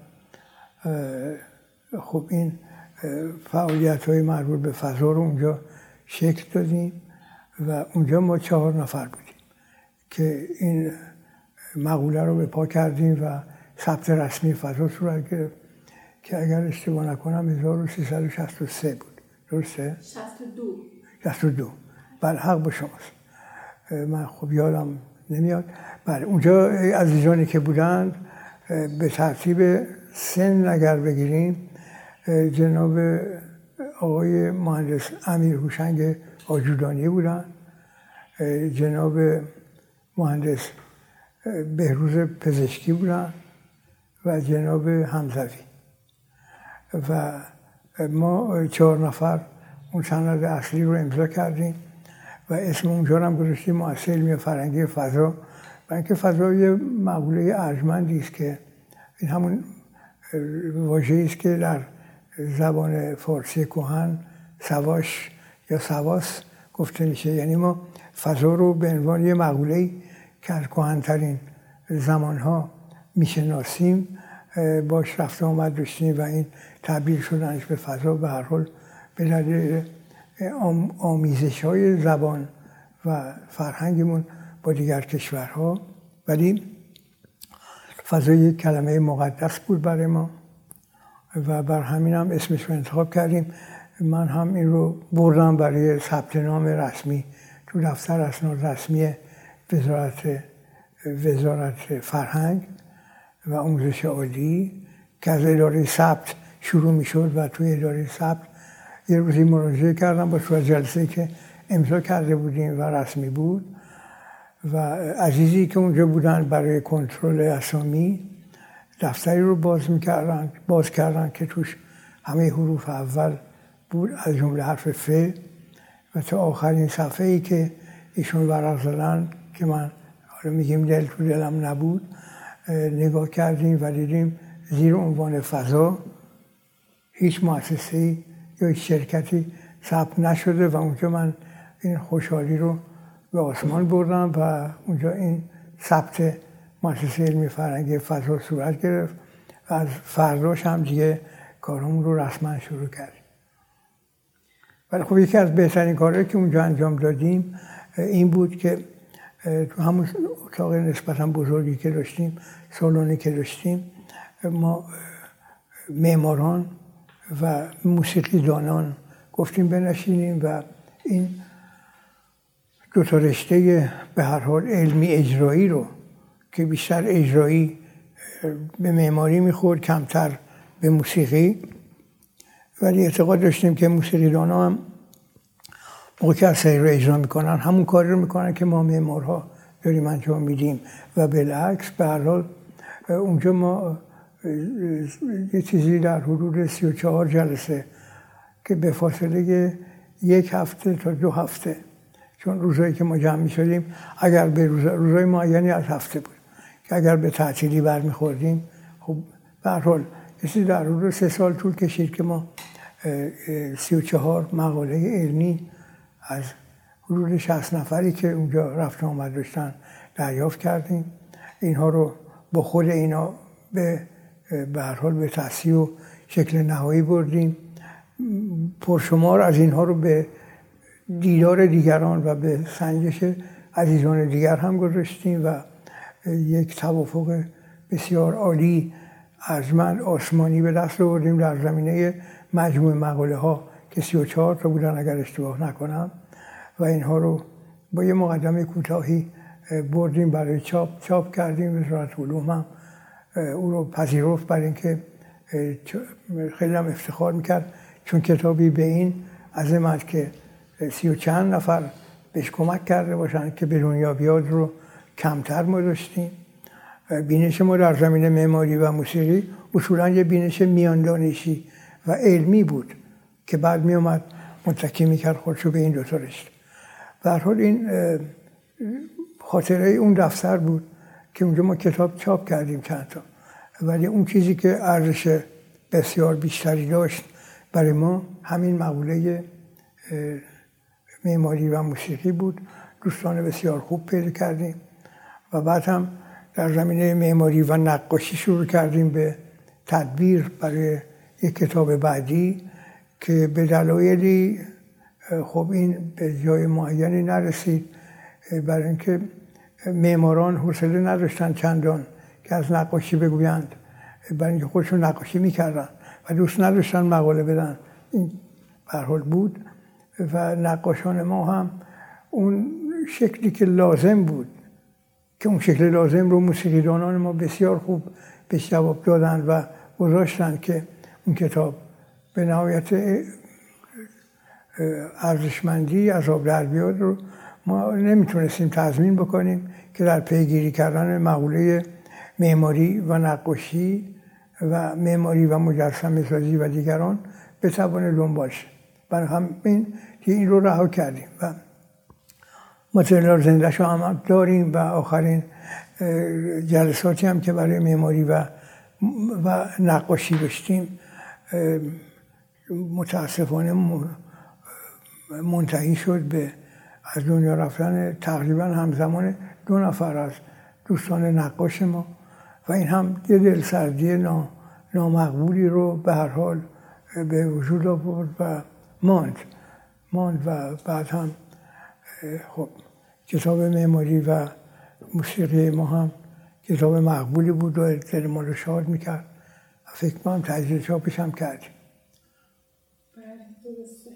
خب این فعالیت‌های مربوط به فضا رو اونجا شکل دادیم و اونجا ما چهار نفر بودیم که این مقوله رو به پا کردیم و ثبت رسمی فضا صورت گرفت که اگر اشتباه نکنم هزار و سیصد و شصت و سه بود. درسته؟ شصت و دو. شصت و دو. بله، حق با شماست. من خب یادم نمیاد. بله اونجا عزیزانی که بودند به ترتیب سن اگر بگیریم جناب آقای مهندس امیر هوشنگ آجودانی بودند، جناب مهندس بهروز پزشکی بودند و جناب حمزوی و ما چهار نفر اون سند اصلی رو امضا کردیم و اسم اونجا رو هم گذاشتیم مؤسسه علمی فرهنگی فضا، و اینکه فضا یه مقوله ارجمندی است که این همون واژه‌ای است که در زبان فارسی کهن سواش یا سواس گفته میشه، یعنی ما فضا رو به عنوان یه مقوله‌ای که از کهن‌ترین زمانها میشناسیم باش رفت آمد داشتیم و این تبدیل شدنش به فضا به هر حال به دلیل آمیزش‌های زبان و فرهنگمون با دیگر کشورها، ولی فضا یک کلمه مقدس بود برای ما و بر همین هم اسمش رو انتخاب کردیم. من هم این رو بردم برای ثبت نام رسمی تو دفتر اسناد رسمی وزارت وزارت فرهنگ و آموزش عالی که از اداره ثبت شروع میشد و توی اداره ثبت یه روزی مراجعه کردم با صورت جلسه‌ای که امضا کرده بودیم و رسمی بود و عزیزی که اونجا بودن برای کنترل اسامی دفتری رو باز میکردن باز کردن که توش همه حروف اول بود از جمله حرف ف و تا آخرین صفحه ای که ایشون ورق زدن که من حالا میگیم دل تو دلم نبود نگاه کردیم و دیدیم زیر عنوان فضا هیچ مؤسسه‌ای یا هیچ شرکتی ثبت نشده و اونجا من این خوشحالی رو به آسمان بردم و اونجا این ثبت مؤسسه علمی فرهنگی فضا صورت گرفت و از فرداش هم دیگه کارمون رو رسما شروع کردیم. ولی خب یکی از بهترین کارهایی که اونجا انجام دادیم این بود که تو همون اتاق نسبتا بزرگی که داشتیم، سالونی که داشتیم، ما معماران و موسیقی دانان گفتیم بنشینیم و این دو تا رشته به هر حال علمی اجرایی رو که بیشتر اجرایی به معماری میخورد کمتر به موسیقی، ولی اعتقاد داشتیم که موسیقی دانا هم موقع که اثری رو اجرا میکنن همون کاری رو میکنن که ما معمارها داریم انجام میدیم و بالعکس. به هر حال اونجا ما یه چیزی در حدود سی و چهار جلسه که به فاصله یک هفته تا دو هفته، چون روزایی که ما جمع میشدیم اگر به روز روزای معینی از هفته بود که اگر به تعطیلی برمیخوردیم، خب به هر حال یه چیزی در حدود سه سال طول کشید که ما سی و چهار مقاله علمی از حدود شصت نفری که اونجا رفت آمد داشتن دریافت کردیم. اینها رو با خود اینا به به هر حال به تصحیح و شکل نهایی بردیم. پرشمار از اینها رو به دیدار دیگران و به سنجش عزیزان دیگر هم گذاشتیم و یک توافق بسیار عالی ارجمند آسمانی به دست آوردیم در زمینه مجموع مقاله ها که سی و چهار تا بودن اگر اشتباه نکنم و اینها رو با یه مقدمه کوتاهی بردیم برای چاپ چاپ کردیم. وزارت علوم هم او رو پذیرفت برای اینکه خیلی هم افتخار میکرد چون کتابی به این عظمت که سی و چند نفر بهش کمک کرده باشن که به دنیا بیاد رو کمتر ما داشتیم. بینش ما در زمینه معماری و موسیقی اصولاً یه بینش میان دانشی و علمی بود که بعد می اومد متکی میکرد خودشو به این دو تا رشته. به هر حال این خاطره اون دفتر بود که اونجا ما کتاب چاپ کردیم چند تا، ولی اون چیزی که ارزش بسیار بیشتری داشت برای ما همین مقوله معماری و موسیقی بود. دوستان بسیار خوب پیدا کردیم و بعد هم در زمینه معماری و نقاشی شروع کردیم به تدبیر برای یک کتاب بعدی که به دلایلی خب این به جای معینی نرسید، برای اینکه معماران حوصله نداشتن چندان که از نقاشی بگویند، برای اینکه خودشون نقاشی میکردن و دوست نداشتن مقاله بدن. این به هر حال بود و نقاشان ما هم اون شکلی که لازم بود که اون شکل لازم رو موسیقیدانان ما بسیار خوب به جواب دادن و گذاشتن که اون کتاب به نهایت ارزشمندی از آب در بیاد رو ما نمیتونستیم تضمین بکنیم که در پیگیری کردن مقوله معماری و نقاشی و معماری و مجسمه سازی و دیگران بتوانه دنبال شه. برای همین این رو رها کردیم و متریال زنده شو هم داریم و آخرین جلساتی هم که برای معماری و و نقاشی داشتیم متاسفانه منتهی شد به از دنیا رفتن تقریبا همزمان دو نفر از دوستان نقاش ما و این هم یه دلسردی نامقبولی رو به هر حال به وجود آورد و ماند ماند و بعد هم خب کتاب معماری و موسیقی ما هم کتاب مقبولی بود و دل ما رو شاد میکرد. فکر کنم تجدید چاپش هم کردیم. بله درسته.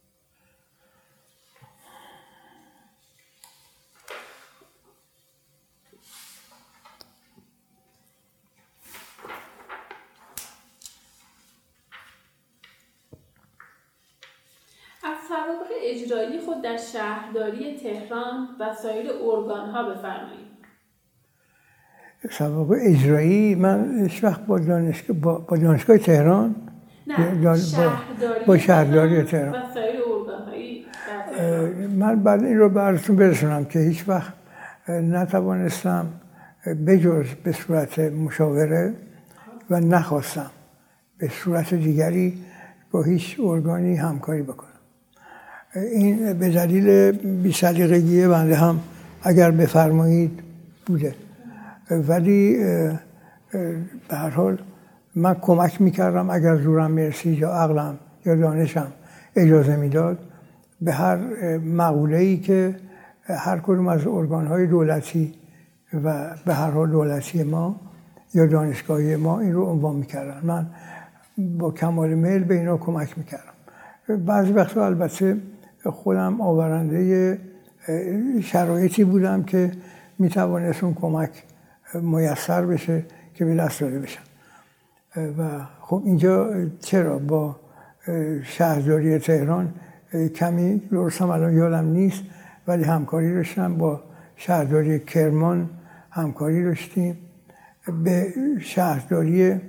از سوابق اجرایی خود در شهرداری تهران و سایر ارگان‌ها بفرمایید. سوابق اجرایی من هیچ وقت با دانشگاه با, با دانشگاه تهران نه با, شهرداری با شهرداری تهران و سایر ارگان‌های من بعد این رو براتون برسونم که هیچ وقت نتوانستم بجز به صورت مشاوره و نخواستم به صورت دیگری با هیچ ارگانی همکاری بکنم. این به دلیل بی‌سلیقگی بنده هم اگر بفرمایید بوده، ولی به هر حال من کمک میکردم اگر زورم میرسید یا عقلم یا دانشم اجازه میداد به هر مقوله‌ای که هر کدوم از ارگان‌های دولتی و به هر حال دولتی ما یا دانشگاهی ما این رو عنوان میکردن. من با کمال میل به اینا کمک میکردم. بعضی وقتا البته خودم آورنده شرایطی بودم که میتوانست اون کمک میسر بشه که به دست داده بشن. و خب اینجا چرا با شهرداری تهران کمی درستم الان یادم نیست ولی همکاری داشتم، با شهرداری کرمان همکاری داشتیم، به شهرداری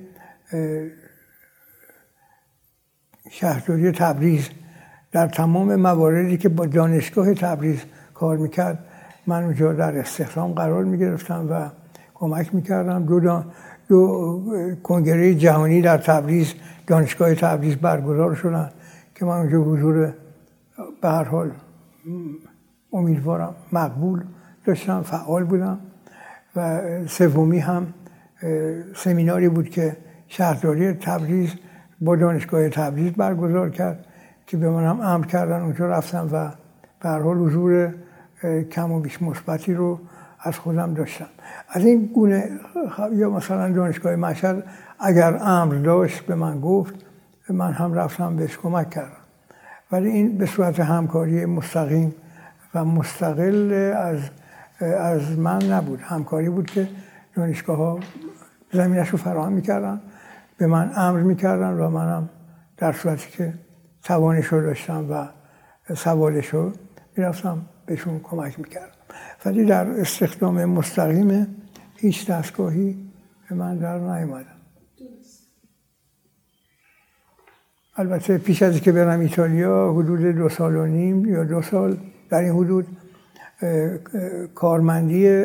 شهرداری تبریز در تمام مواردی که با دانشگاه تبریز کار میکرد من اونجا در استخدام قرار میگرفتم و کمک میکردم. دو, دو, دو کنگره جهانی در تبریز دانشگاه تبریز برگزار شدن که من اونجا حضور به هر حال امیدوارم مقبول داشتم، فعال بودم. و سومی هم سمیناری بود که شهرداری تبریز با دانشگاه تبریز برگزار کرد که به منم امر کردن اونجا رفتم و به هر حال حضور کم و بیش مثبتی رو از خودم داشتم. از این گونه یا مثلا دانشگاه مشهد اگر امر داشت به من گفت من هم رفتم بهش کمک کردم، ولی این به صورت همکاری مستقیم و مستقل از از من نبود. همکاری بود که دانشگاه ها زمینش رو فراهم میکردن، به من امر میکردن و منم در صورتی که توانش رو داشتم و سوالش رو میرفتم بهشون کمک میکردم. ولی در استخدام مستقیم هیچ دستگاهی به من در نیامدم. البته پیش از که برم ایتالیا حدود دو سال و نیم یا دو سال در این حدود کارمندی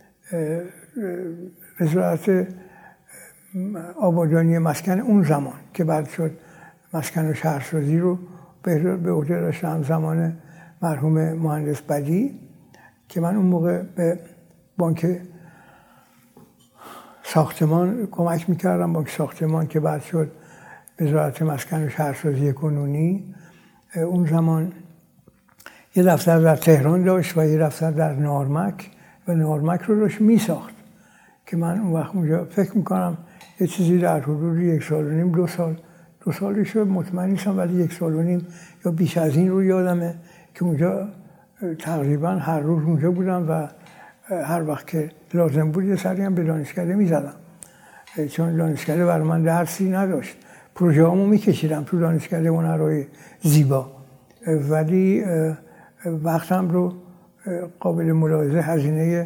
وزارت آبادانی مسکن اون زمان که بعد شد مسکن و شهرسازی رو به عهده داشتم زمان مرحوم مهندس بدی که من اون موقع به بانک ساختمان کمک میکردم. بانک ساختمان که بعد شد وزارت مسکن و شهرسازی کنونی، اون زمان یه دفتر در تهران داشت و یه دفتر در نارمک و نارمک رو داشت میساخت که من اون وقت اونجا فکر میکنم یه چیزی در حدود یک سال و نیم دو سال دو سالی شد مطمئن نیستم، ولی یک سال و نیم یا بیش از این رو یادمه که اونجا تقریبا هر روز اونجا بودم و هر وقت که لازم بود یه سری هم به دانشکده میزدم، چون دانشکده برای من درسی نداشت. پروژه هامو میکشیدم تو دانشکده هنرهای زیبا، ولی وقتم رو قابل ملاحظه هزینه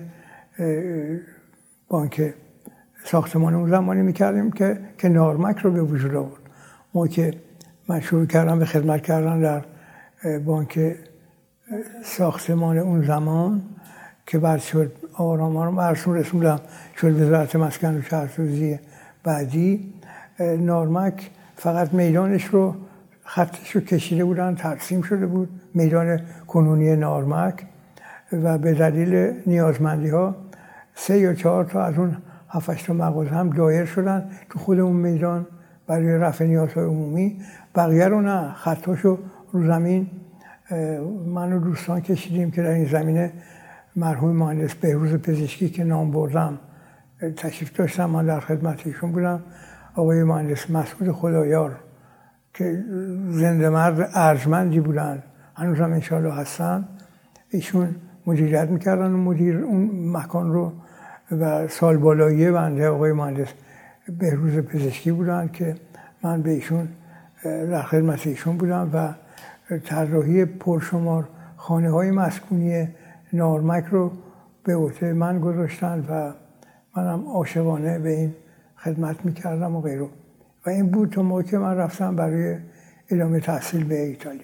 بانک ساختمان اون زمانی میکردیم که که نارمک رو به وجود آورد. ما که من شروع کردم به خدمت کردن در بانک ساختمان اون زمان که بعد شد آرام آرام مرسوم رسوندم شد وزارت مسکن و شهرسازی بعدی، نارمک فقط میدانش رو خطش رو کشیده بودن، ترسیم شده بود میدان کنونی نارمک، و به دلیل نیازمندی ها سه یا چهار تا از اون هفت تا مغازه هم دایر شدن تو خود اون میدان برای رفع نیازهای عمومی. بقیه رو نه، خطاشو رو زمین من و دوستان کشیدیم که در این زمینه مرحوم مهندس بهروز پزشکی که نام بردم تشریف داشتم، من در خدمت ایشون بودم، آقای مهندس مسعود خدایار که زنده مرد ارجمندی بودن، هنوز هم انشاءالله هستن، ایشون مدیریت میکردن و مدیر اون مکان رو، و سال بالایی بنده آقای مهندس بهروز پزشکی بودن که من به ایشون در خدمت ایشون بودم و طراحی پرشمار خانه های مسکونی نارمک رو به عهده من گذاشتن و منم عاشقانه به این خدمت میکردم و غیره. و این بود تا موقعی که من رفتم برای ادامه تحصیل به ایتالیا.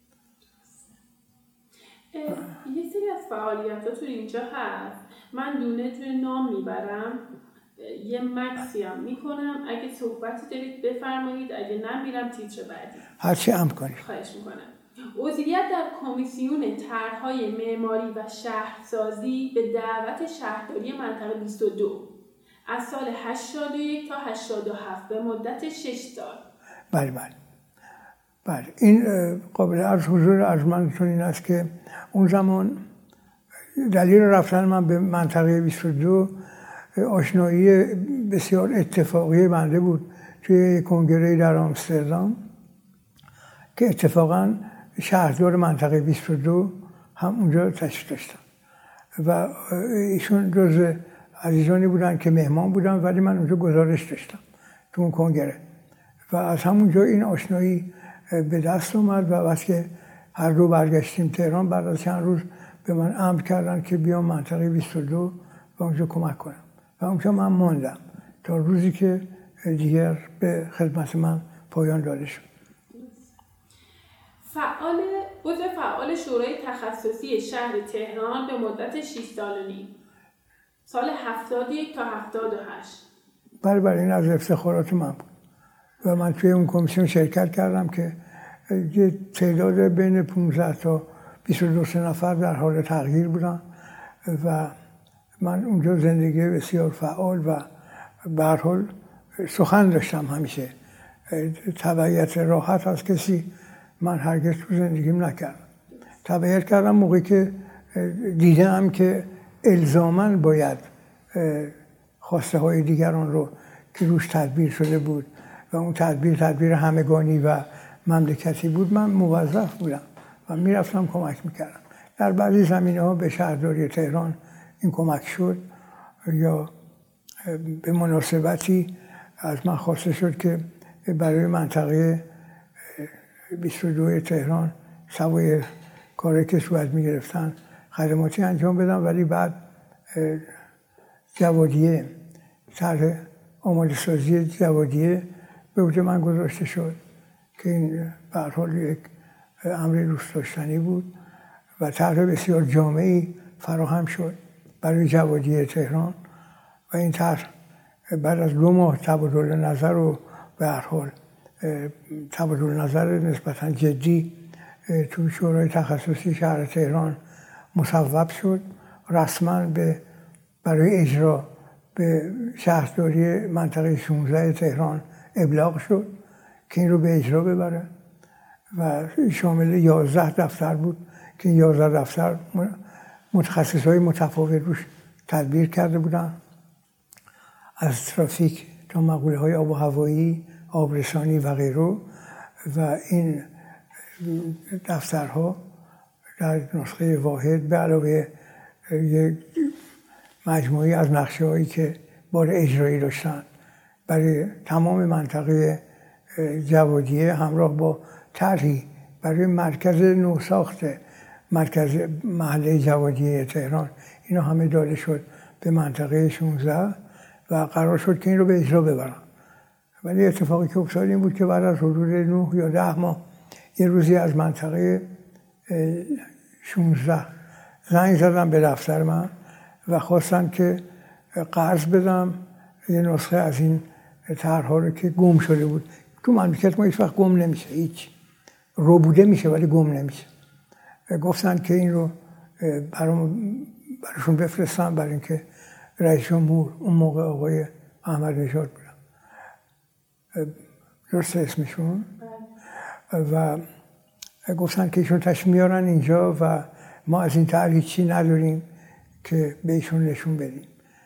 یه سری از فعالیتاتون اینجا هست، من دونه دونه نام میبرم، یه مکسی هم میکنم، اگه صحبتی دارید بفرمایید، اگه نه میرم تیتر بعدی. هرچی امر کنید. خواهش میکنم. عضویت در کمیسیون طرح‌های معماری و شهرسازی به دعوت شهرداری منطقه بیست و دو از سال هشتاد و یک تا هشتاد و هفت به مدت شش سال. بله بله. بله این قابل عرض حضور ارجمندتون این است که اون زمان دلیل رفتن من به منطقه بیست و دو آشنایی بسیار اتفاقی بنده بود توی کنگره در آمستردام که اتفاقاً شهردار منطقه بیست و دو هم اونجا تشریف داشتن و ایشون جز عزیزانی بودن که مهمان بودن، ولی من اونجا گزارش داشتم تو اون کنگره و از همونجا این آشنایی به دست اومد و وقتی که هر دو برگشتیم تهران بعد از چند روز به من امر کردن که بیام منطقه بیست و دو و اونجا کمک کنم و اونجا من ماندم تا روزی که دیگر به خدمت من پایان داده شد. فعال عضو فعال شورای تخصصی شهر تهران به مدت شش سال و نیم، سال هفتاد و یک تا هفتاد و هشت. بله بله این از افتخارات من بود و من توی اون کمیسیون شرکت کردم که یه تعداد بین پانزده تا بیست و دو نفر در حال تغییر بودن و من اونجا زندگی بسیار فعال و به هر حال سخن داشتم همیشه. تبعیت راحت از کسی من هرگز تو زندگیم نکردم. تبعیت کردم موقعی که دیدم که الزاماً باید خواسته های دیگران رو که روش تدبیر شده بود و اون تدبیر تدبیر همگانی و مملکتی بود، من موظف بودم و میرفتم کمک میکردم. در بعضی زمینه ها به شهرداری تهران این کمک شد یا به مناسبتی از من خواسته شد که برای منطقه بیست و دو تهران سوای کاری که صورت میگرفتن خدماتی انجام بدم، ولی بعد جوادیه طرح آماده سازی جوادیه به عهده من گذاشته شد که این به هر حال یک امر دوست داشتنی بود و طرح بسیار جامعی فراهم شد برای جوادیه تهران و این طرح بعد از دو ماه تبادل نظر و به هر حال تبادل نظر نسبتاً جدی تو شورای تخصصی شهر تهران مصوب شد، رسما به برای اجرا به شهرداری منطقه شانزده تهران ابلاغ شد که این رو به اجرا ببره و شامل یازده دفتر بود که این یازده دفتر متخصصهای متفاوت روش تدبیر کرده بودن، از ترافیک تا مقوله های آب و هوایی، آبرسانی و غیره. و این دفترها در نسخه واحد به علاوه یک مجموعی از نقشه هایی که بار اجرایی داشتن برای تمام منطقه جوادیه همراه با طرحی برای مرکز نوساخت مرکز محله جوادیه تهران، اینا همه داده شد به منطقه شانزده و قرار شد که این رو به اجرا ببرن. ولی اتفاقی که افتاد این بود که بعد از حدود نه یا ده ماه یه روزی از منطقه شانزده زنگ زدن به دفتر من و خواستن که قرض بدم یه نسخه از این طرح‌ها رو که گم شده بود. تو مملکت ما هیچ وقت گم نمیشه، هیچ رو بوده میشه ولی گم نمیشه. گفتن که این رو برام براشون بفرستم برای اینکه رئیس جمهور اون موقع آقای احمد نژاد بودن، درست اسمشون، و گفتن که ایشون تشریف میارن اینجا و ما از این طرح چی نداریم که به ایشون نشون بدیم.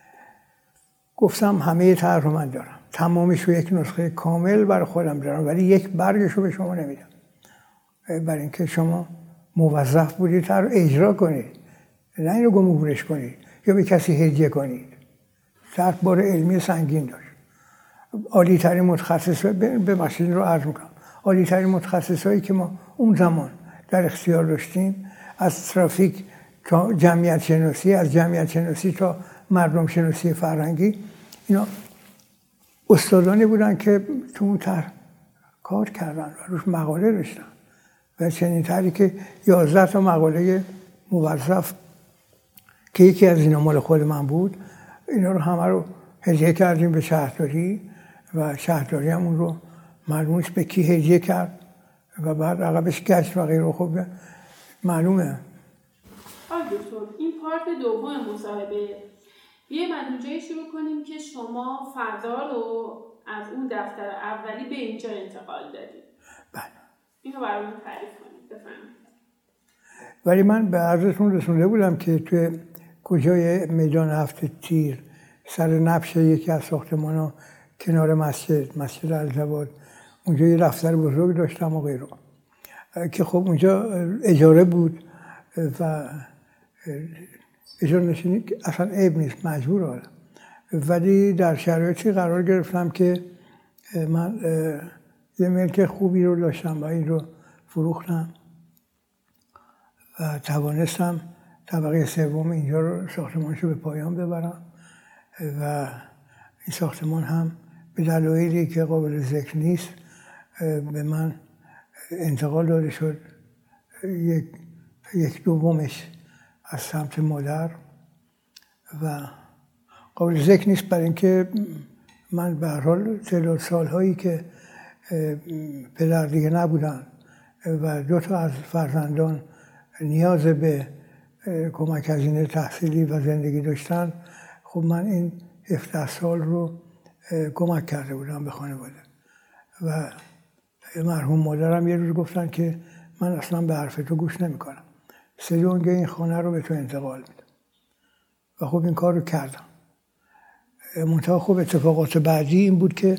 گفتم همه طرح رو من دارم، تمامش رو یک نسخه کامل برای خودم دارم، ولی یک برگش رو به شما نمیدم، برای اینکه شما موظف بودید طرح رو اجرا کنید، نه این رو گم و گورش کنید یا به کسی هدیه کنید. طرح بار علمی سنگین داشت. عالی ترین متخصص به ماشین رو عرض میکنم، عالی ترین متخصصایی که ما اون زمان در اختیار داشتیم، از ترافیک تا جمعیت شناسی، از جمعیت شناسی تا مردم شناسی فرهنگی، اینا استادانی بودن که تو اون طرح کار کردن و روش مقاله داشتن و چنین طرحی که یازده تا مقاله موظف که یکی از اینا مال خود من بود، اینا رو همه رو هدیه کردیم به شهرداری و شهرداری هم اون رو معلومش به کی هدیه کرد و بعد عقبش گشت و غیره. خب معلومه. آقای دکتر، این پارت دوم مصاحبه، بیایم از اونجایی شروع کنیم که شما فضا رو از اون دفتر اولی به اینجا انتقال دادید. بله. اینو برامون تعریف کنید، بفرمایید. ولی من به عرضتون رسونده بودم که توی کجای میدان هفت تیر سر نبش یکی از ساختمان‌ها کنار مسجد مسجد الزواد، اونجا یه دفتر بزرگ داشتم و غیره که خب اونجا اجاره بود و اجاره نشینی اصلا عیب نیست، مجبور آدم. ولی در شرایطی قرار گرفتم که من یه ملک خوبی رو داشتم و این رو فروختم و توانستم طبقه سوم اینجا رو ساختمانشو به پایان ببرم و این ساختمان هم به دلایلی که قابل ذکر نیست به من انتقال داده شد، یک یک دومش از سمت مادر و قابل ذکر نیست برای اینکه من به هر حال تعداد سالهایی که پدر دیگه نبودن و دو تا از فرزندان نیاز به کمک هزینه تحصیلی و زندگی داشتن، خب من این هفده سال رو کمک کرده بودم به خانواده و مرحوم مادرم یه روز گفتن که من اصلا به حرف تو گوش نمی کنم، سه دونگه این خانه رو به تو انتقال میدم و خب این کار رو کردم. منتها خب اتفاقات بعدی این بود که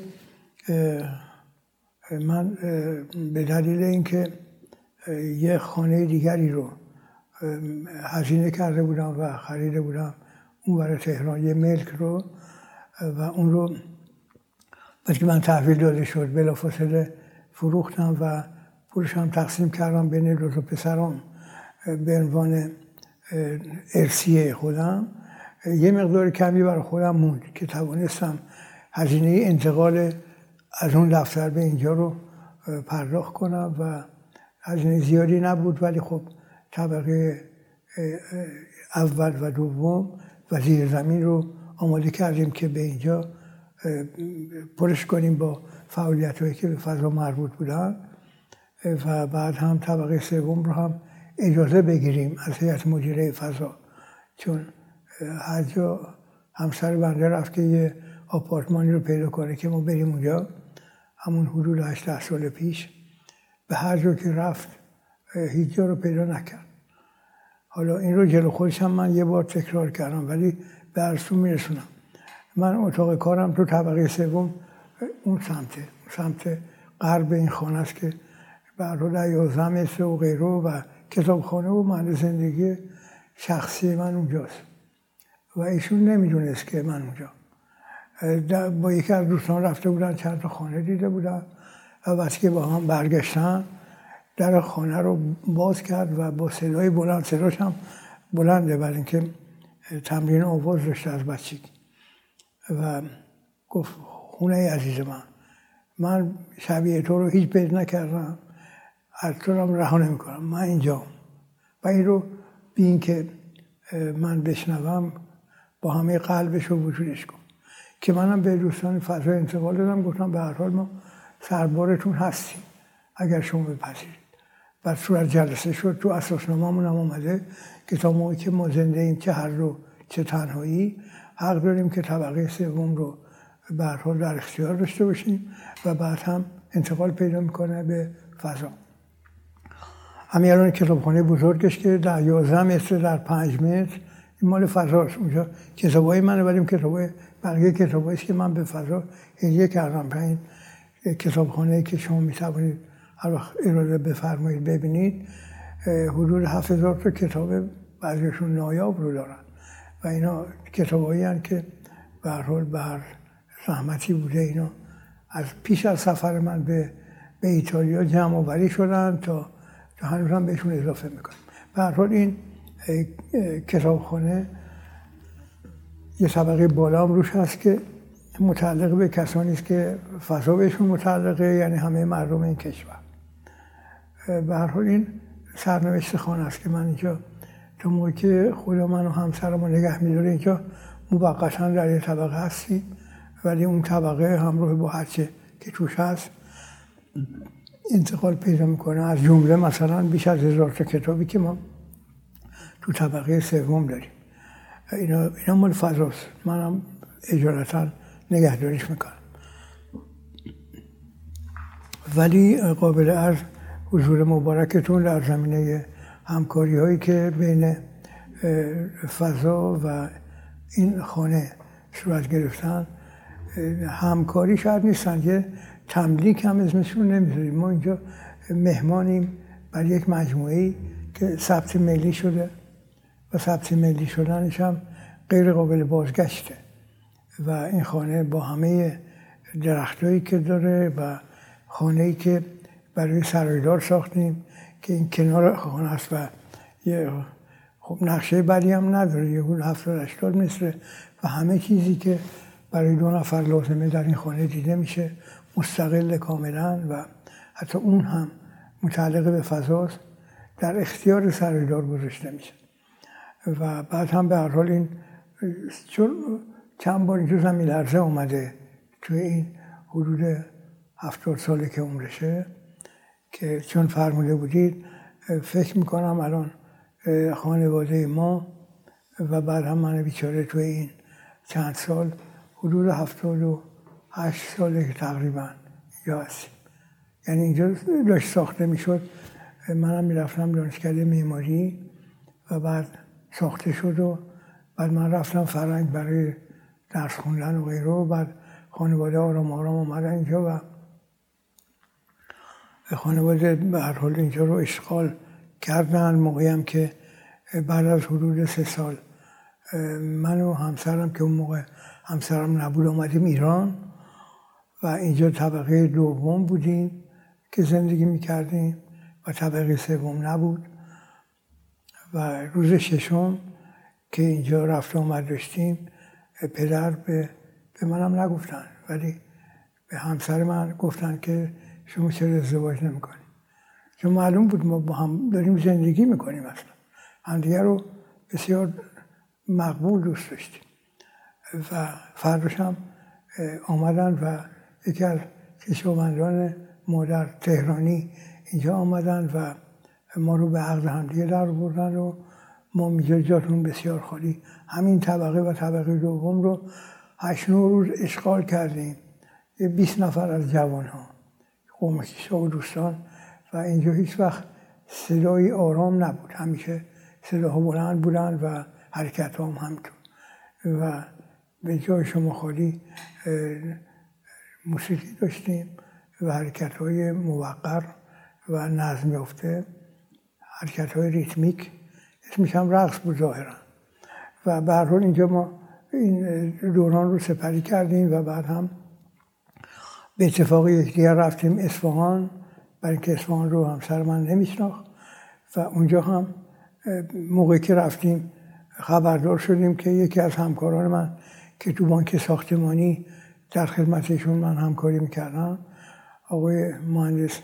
من به دلیل اینکه یه خانه دیگری رو هزینه کرده بودم و خریده بودم اون برای تهران، یه ملک رو، و اون رو بعد که من تحویل داده شد بلافاصله فروختم و پولش هم تقسیم کردم بین دو تا پسرام به عنوان ارثیه خودم. یه مقدار کمی برای خودم موند که توانستم هزینه انتقال از اون دفتر به اینجا رو پرداخت کنم و هزینه زیادی نبود، ولی خب طبقه اول و دوم و زیر زمین رو آماده کردیم که به اینجا پرش کنیم با فعالیت‌هایی که به فضا مربوط بودن و بعد هم طبقه سوم رو هم اجازه بگیریم از هیئت مدیره فضا، چون هر جا همسر بنده رفت که یه آپارتمانی رو پیدا کنه که ما بریم اونجا، همون حدود هجده سال پیش به هر جا که رفت هیچ جا رو پیدا نکرد. حالا این رو جلو خودش هم من یه بار تکرار کردم ولی به عرضتون میرسونم. من اتاق کارم تو طبقه سوم اون سمته، سمت غرب این خانه است که برای در یازده متر و غیره و کتابخانه و محل زندگی شخصی من اونجاست و ایشون نمیدونست که من اونجا با یکی از دوستان رفته بودن، چند تا خانه دیده بودن و وقتی که با هم برگشتن در خانه رو باز کرد و با صدای بلند، صداش هم بلنده برای اینکه تمرین آواز داشته از بچگی، و گفت خونه عزیز من، من شبیه تو رو هیچ پیدا نکردم، از تو رو رها نمی‌کنم، من اینجا. و این رو بی اینکه من بشنوم با همه قلبش و وجودش گفت که منم به دوستان فضا انتقال دادم، گفتم به هر حال ما سربارتون هستیم اگر شما بپذیرید. بعد صورت جلسه شد، تو اساسنامه‌مون هم اومده که تا موقعی که ما زنده ایم، چه هر رو چه تنهایی، حق داریم که طبقه سوم رو به هر حال در اختیار داشته باشیم و بعد هم انتقال پیدا میکنه به فضا. همین الان کتابخانه بزرگش که در یازده متر در پنج متر این مال فضاست. اونجا کتابای منه، ولی کتابای بقیه کتابایی است که من به فضا هدیه کردم. این کتابخانه‌ای که شما میتوانید هر وقت اراده بفرمایید ببینید، حدود هفت هزار تا کتاب بعضیشون نایاب رو دارن و اینا کتابایی هستند که به هر حال بر زحمتی بوده اینا از پیش از سفر من به به ایتالیا جمع آوری شدن تا تا هنوز هم بهشون اضافه میکنم. به هر حال این کتابخانه یه طبقه بالا هم روش هست که متعلق به کسانی است که فضا بهشون متعلقه، یعنی همه مردم این کشور. به هر حال این سرنوشت خانه است که من اینجا تا موقعی که خدا من و همسرم رو نگه میداره اینجا موقتا در یه طبقه هستیم، ولی اون طبقه همراه با هرچه که توش هست انتقال پیدا میکنه. از جمله مثلا بیش از هزار تا کتابی که ما تو طبقه سوم داریم، اینا اینا مال فضاست، منم اجارتا نگهداریش میکنم. ولی قابل عرض حضور مبارکتون در زمینه همکاری هایی که بین فضا و این خانه صورت گرفتن، همکاری شاید نیستن، یه تملیک هم اسمشون نمیذاریم. ما اینجا مهمانیم برای یک مجموعه‌ای که ثبت ملی شده و ثبت ملی شدنش هم غیر قابل بازگشته و این خانه با همه درختایی که داره و خانه‌ای که برای سرایدار ساختیم که این کنار خانه است و یه خب نقشه بدی هم نداره، یه حدود هفتاد هشتاد متره و همه چیزی که برای دو نفر لازمه در این خانه دیده میشه، مستقل کاملا و حتی اون هم متعلق به فضاست، در اختیار سرایدار گذاشته میشه. و بعد هم به هر حال این چون چند بار اینجا زمین لرزه اومده توی این حدود هفتاد ساله که عمرشه، که چون فرموده بودید فکر میکنم الان خانواده ما و بعد هم من بیچاره توی این چند سال حدود هفتاد و هشت ساله که تقریبا اینجا هستیم. یعنی اینجا داشت ساخته میشد، منم میرفتم دانشکده معماری و بعد ساخته شد و بعد من رفتم فرنگ برای درس خوندن و غیره و بعد خانواده آرام آرام اومدن اینجا و خانواده به هر حال اینجا رو اشغال کردن. موقعی هم که بعد از حدود سه سال من و همسرم که اون موقع همسرم نبود اومدیم ایران و اینجا طبقه دوم بودیم که زندگی میکردیم و طبقه سوم نبود. و روز ششم که اینجا رفت آمد داشتیم، پدر به, به منم نگفتن ولی به همسر من گفتن که شما چرا ازدواج نمیکنید؟ چون معلوم بود ما با هم داریم زندگی میکنیم، اصلا همدیگه رو بسیار مقبول دوست داشتیم. و فرداش هم آمدن و یکی از خویشاوندان مادر تهرانی اینجا آمدن و ما رو به عقد همدیگه در بردن و ما اینجا جاتون بسیار خالی. همین طبقه و طبقه دوم رو هشت نه روز اشغال کردیم، بیست نفر از جوانها، قومکیشا و دوستان، و اینجا هیچ وقت صدای آرام نبود، همیشه صداها بلند بودن و حرکت هم همینطور. و به جای شما خالی موسیقی داشتیم و حرکت های موقر و نظم یافته، حرکت های ریتمیک، اسمش هم رقص بود ظاهرا. و به هر حال اینجا ما این دوران رو سپری کردیم و بعد هم به اتفاق یکدیگر رفتیم اصفهان، برای اینکه اصفهان رو همسر من نمیشناخت و اونجا هم موقعی که رفتیم خبردار شدیم که یکی از همکاران من که تو بانک ساختمانی در خدمتشون من همکاری میکردم، آقای مهندس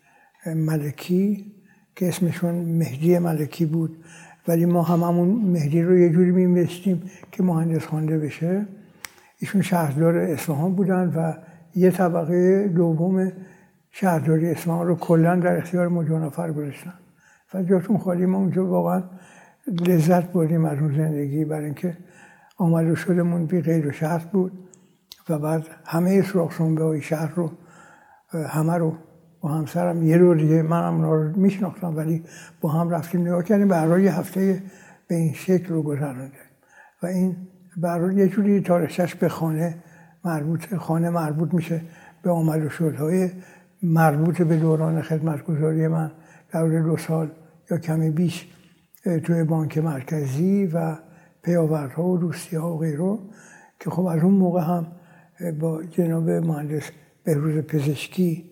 ملکی که اسمشون مهدی ملکی بود، ولی ما هممون مهدی رو یه جوری می‌نوشتیم که مهندس خوانده بشه. ایشون شهردار اصفهان بودن و یه طبقه دوم شهرداری اصفهان رو کلا در اختیار مجانفر گذاشتن و جاتون خالی. ما اونجا واقعا لذت بردیم از اون زندگی، برای اینکه آمد و شدمون بی غیر و شرط بود و بعد همه سراغ های شهر رو همه رو با همسرم یه رو دیگه منم رو میشناختم ولی با هم رفتیم نگاه کردیم. برای یه هفته به این شکل رو گذرانده و این برای یه جوری تاریخش به خانه مربوط خانه مربوط میشه به آمد و شدهای مربوط به دوران خدمتگزاری من در دو سال یا کمی بیش توی بانک مرکزی و پیاوردها و دوستی‌ها و غیره که خب از اون موقع هم با جناب مهندس بهروز پزشکی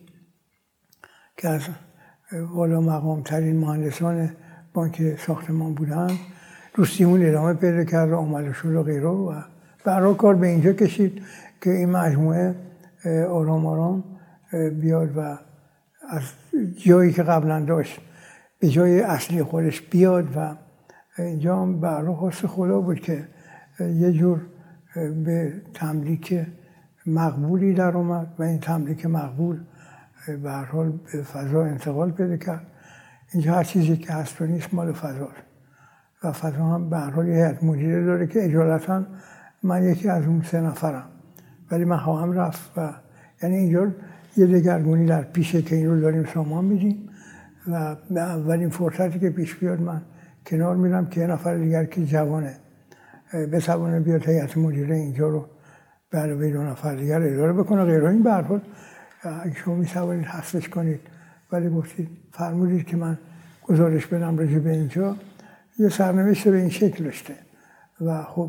که از والا مقام ترین مهندسان بانک ساختمان بودن دوستیمون ادامه پیدا کرد و آمد و شد و غیره و برای کار به اینجا کشید که این مجموعه آرام آرام بیاد و از جایی که قبلا داشت به جای اصلی خودش بیاد و اینجا هم برای خواست خدا بود که یه جور به تملیک مقبولی در اومد و این تملیک مقبول به هر حال به فضا انتقال پیدا کرد. اینجا هر چیزی که هست و نیست مال فضاست و فضا هم به هر حال یه هیئت مدیره داره که اجالتا من یکی از اون سه نفرم، ولی من خواهم رفت و یعنی اینجا یه دگرگونی در پیشه که این رو داریم سامان میدیم و به اولین فرصتی که پیش بیاد من کنار میرم که یه نفر دیگر که جوانه بتوانه بیاد هیئت مدیره اینجا رو به علاوه دو نفر دیگر اداره بکنه غیره. این به هر حال اگه شما می‌توانید حذفش کنید، ولی گفتید فرمودید که من گزارش بدم راجع به اینجا. یه سرنوشت به این شکل داشته و خب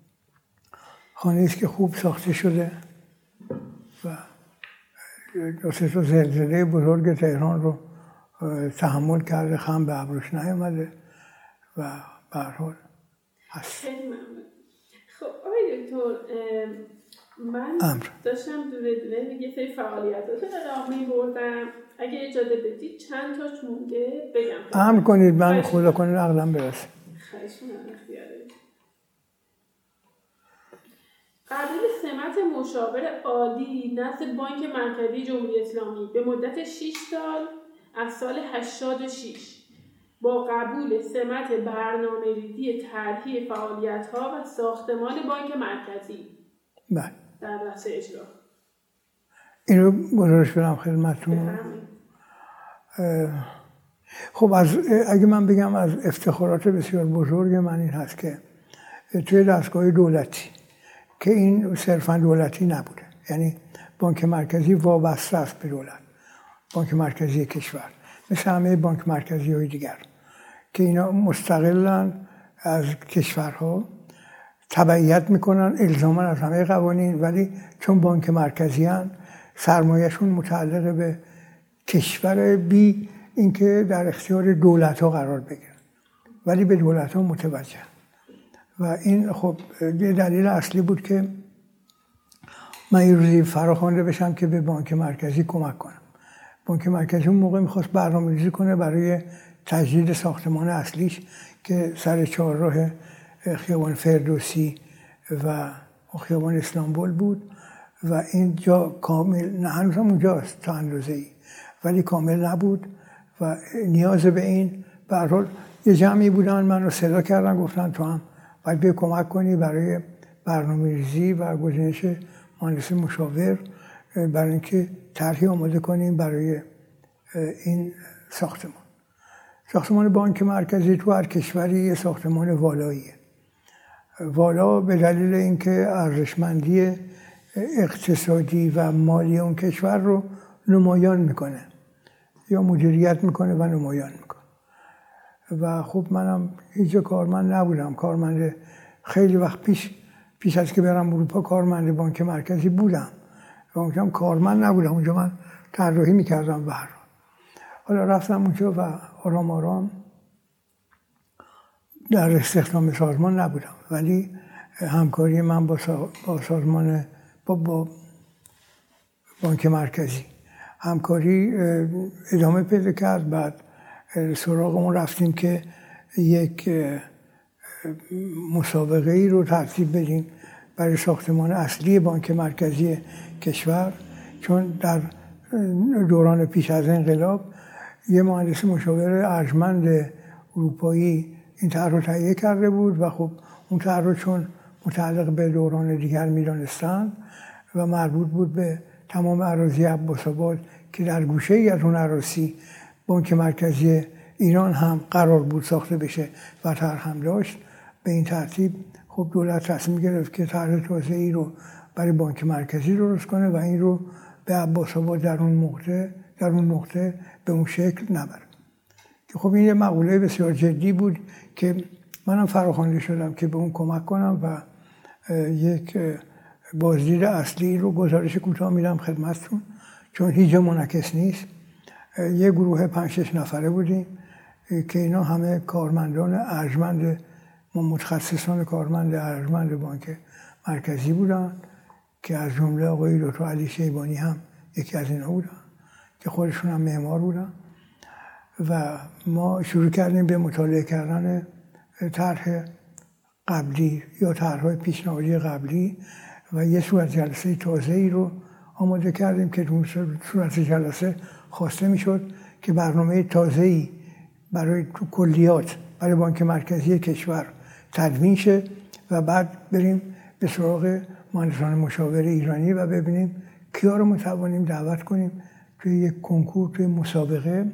خانه است که خوب ساخته شده و دو سه تا زلزله بزرگ تهران رو تحمل کرده، خم به ابروش نیامده و به هر حال هست. خیلی ممنون. خب آقای دکتر، من امر. داشتم دونه دونه یه سری فعالیتاتو ادامه می‌بردم، اگه اجازه بدید چند تاش مونده بگم. امر کنید، من خدا کنه عقلم برسه. خواهش می‌کنم اختیاره. قبول سمت مشاور عالی نزد بانک مرکزی جمهوری اسلامی به مدت شش سال از سال هشتاد و شش با قبول سمت برنامه‌ریزی طرحی فعالیت‌ها و ساختمان بانک مرکزی. بله. در بحث اجرا. این رو گزارش بدم خدمتتون. خب از اگه من بگم از افتخارات بسیار بزرگ من این هست که توی دستگاه دولتی که این صرفا دولتی نبوده، یعنی بانک مرکزی وابسته است به دولت، بانک مرکزی کشور مثل همه بانک مرکزی های دیگر که اینا مستقلن از کشورها، تبعیت میکنن الزاما از همه قوانین، ولی چون بانک مرکزی هن سرمایهشون متعلق به کشور بی اینکه در اختیار دولت ها قرار بگیرن، ولی به دولت ها متوجه. و این خب یه دلیل اصلی بود که من یه روزی فراخوانده بشم که به بانک مرکزی کمک کنم. بانک مرکزی اون موقع میخواست برنامه‌ریزی کنه برای تجدید ساختمان اصلیش که سر چهارراه خیابان فردوسی و خیابان اسلامبول بود و این جا کامل نه هنوز هم اونجاست تا اندازه‌ای، ولی کامل نبود و نیاز به این به هر حال یه جمعی بودن منو صدا کردن گفتن تو هم باید به کمک کنی برای برنامه‌ریزی و گزینش مهندس مشاور برای اینکه طرحی آماده کنیم برای این ساختمان. ساختمان بانک مرکزی تو هر کشوری یه ساختمان والاییه. والا به دلیل اینکه ارزشمندی اقتصادی و مالی اون کشور رو نمایان میکنه یا مدیریت میکنه و نمایان میکنه. و خب منم هیچ کارمند نبودم، کارمند خیلی وقت پیش پیش از که برم اروپا کارمند بانک مرکزی بودم و اونجا هم کارمند نبودم، اونجا من طراحی میکردم به هر حال. حالا رفتم اونجا و آرام آرام در استخدام سازمان نبودم، ولی همکاری من با, سا... با سازمان با, با بانک مرکزی همکاری ادامه پیدا کرد. بعد سراغمون رفتیم که یک مسابقه ای رو ترتیب بدیم برای ساختمان اصلی بانک مرکزی کشور، چون در دوران پیش از انقلاب یه مهندس مشاور ارجمند اروپایی این طرح رو تهیه کرده بود و خب اون طرح رو چون متعلق به دوران دیگر می‌دانستند و مربوط بود به تمام اراضی عباس‌آباد که در گوشه ای از اون اراضی بانک مرکزی ایران هم قرار بود ساخته بشه و طرح هم داشت، به این ترتیب خب دولت تصمیم گرفت که طرح تازه‌ای رو برای بانک مرکزی درست کنه و این رو به عباس‌آباد در اون نقطه در اون نقطه به اون شکل نبره. که خب این یه مقوله بسیار جدی بود که منم فراخوانده شدم که به اون کمک کنم و یک بازدید اصلی رو گزارش کوتاه میدم خدمتتون، چون هیچ منعکس نیست. یه گروه پنج شش نفره بودیم که اینا همه کارمندان ارجمند متخصصان کارمند ارجمند بانک مرکزی بودن که از جمله آقای دکتر علی شیبانی هم یکی از اینا بودن که خودشون هم معمار بودن و ما شروع کردیم به مطالعه کردن طرح قبلی یا طرح‌های پیشنهادی قبلی و یه صورت جلسه تازه‌ای رو آماده کردیم که اون صورت جلسه خواسته میشد که برنامه تازه‌ای برای کلیات برای بانک مرکزی کشور تدوین شه و بعد بریم به سراغ مهندسان مشاور ایرانی و ببینیم کیا رو میتوانیم دعوت کنیم توی یک کنکور، توی مسابقه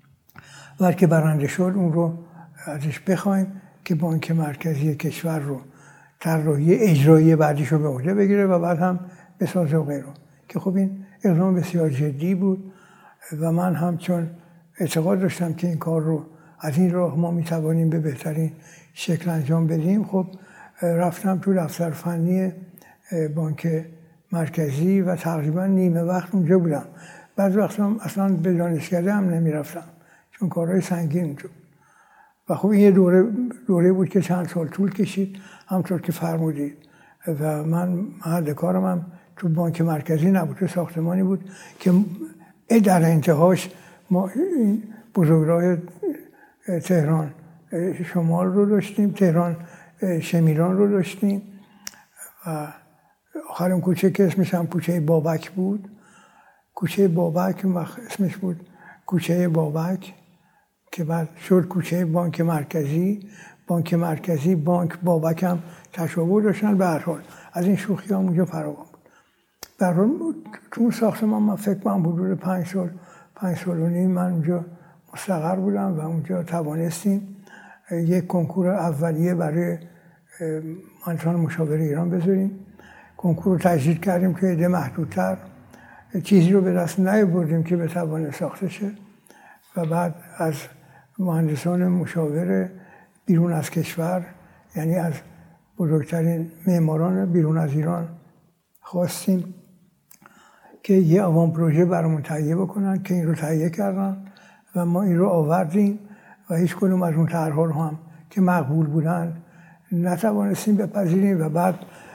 و که برنده شد اون رو ازش بخوایم که بانک مرکزی کشور رو طراحی اجرایی بعدیش رو به عهده بگیره و بعد هم بسازه و غیره. که خب این اقدام بسیار جدی بود و من هم چون اعتقاد داشتم که این کار رو از این راه ما میتوانیم به بهترین شکل انجام بدیم، خب رفتم تو دفتر فنی بانک مرکزی و تقریبا نیمه وقت اونجا بودم. بعضی وقتا اصلا به دانشکده هم نمیرفتم چون کارهای سنگین اونجا. و خب این یه دوره دوره بود که چند سال طول کشید همطور که فرمودید و من محل کارم هم تو بانک مرکزی نبود، تو ساختمانی بود که در انتهاش ما بزرگراه تهران شمال رو داشتیم، تهران شمیران رو داشتیم و آخرین کوچه که اسمش هم کوچه بابک بود، کوچه بابک اسمش بود کوچه بابک که بعد شد کوچه بانک مرکزی. بانک مرکزی بانک بابک هم تشابه داشتن. به هر حال از این شوخی هم اونجا فراوان بود. به هر حال تو اون ساختمان من فکر کنم حدود پنج سال پنج سال و نیم من اونجا مستقر بودم و اونجا توانستیم یک کنکور اولیه برای مهندسان مشاور ایران بذاریم. کنکور رو تجدید کردیم که عده محدودتر، چیزی رو به دست نیاوردیم که بتوانه ساخته شه و بعد از مهندسان مشاور بیرون از کشور، یعنی از بزرگترین معماران بیرون از ایران خواستیم که یه آوان پروژه برامون تهیه بکنن که این رو تهیه کردن و ما این رو آوردیم و هیچ کدوم از اون طرح‌ها رو هم که مقبول بودن نتوانستیم بپذیریم و بعد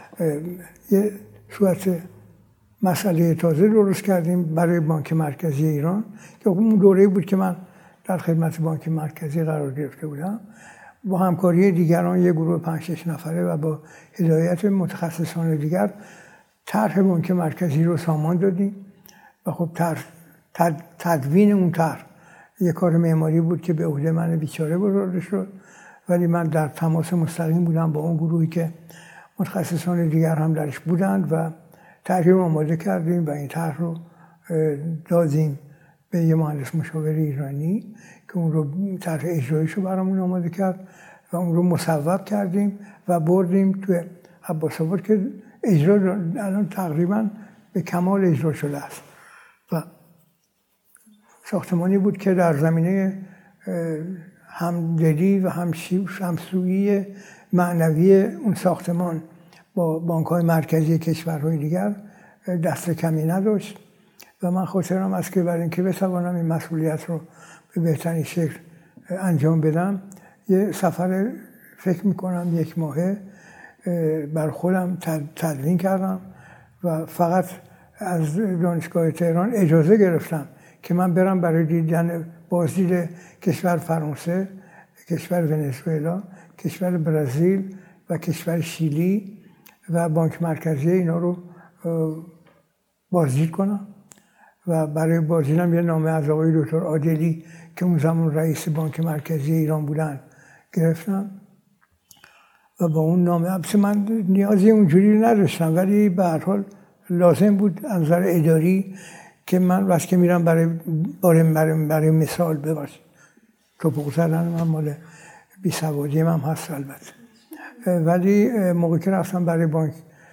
یه صورت مسئله تازه درست کردیم برای بانک مرکزی ایران که اون دوره بود که من در خدمت بانک مرکزی قرار گرفته بودم. با همکاری دیگران یک گروه پنج شش نفره و با هدایت متخصصان دیگر طرح بانک مرکزی رو سامان دادیم و خب تد، تدوین اون طرح یک کار معماری بود که به عهده من بیچاره گذارده شد، ولی من در تماس مستقیم بودم با اون گروهی که متخصصان دیگر هم درش بودند و طرحی رو آماده کردیم و این طرح رو دادیم به یه مهندس مشاور ایرانی که اون رو طرح اجراییش رو برامون آماده کرد و اون رو مصوب کردیم و بردیم توی عباس‌آباد که اجرا الان تقریبا به کمال اجرا شده است و ساختمانی بود که در زمینه همدلی و همسویی معنوی اون ساختمان با بانک‌های مرکزی کشورهای دیگر دست کمی نداشت و من خاطرم است که برای اینکه بتوانم این مسئولیت رو به بهترین شکل انجام بدم یه سفر فکر میکنم یک ماهه بر خودم تدوین کردم و فقط از دانشگاه تهران اجازه گرفتم که من برم برای دیدن بازدید کشور فرانسه، کشور ونزوئلا، کشور برزیل و کشور شیلی و بانک مرکزی اینا رو بازدید کنم و برای بازدیدم یه نامه از آقای دکتر عادلی که اون زمان رئیس بانک مرکزی ایران بودن گرفتم و با اون نامه البته من نیازی اونجوری نداشتم ولی به هر حال لازم بود از نظر اداری که من واسه که میرم برای برای, برای, برای مثال ببخشید توپق زدن من مال بیسوادی هم هست البته ولی موقعی که رفتم برای بانک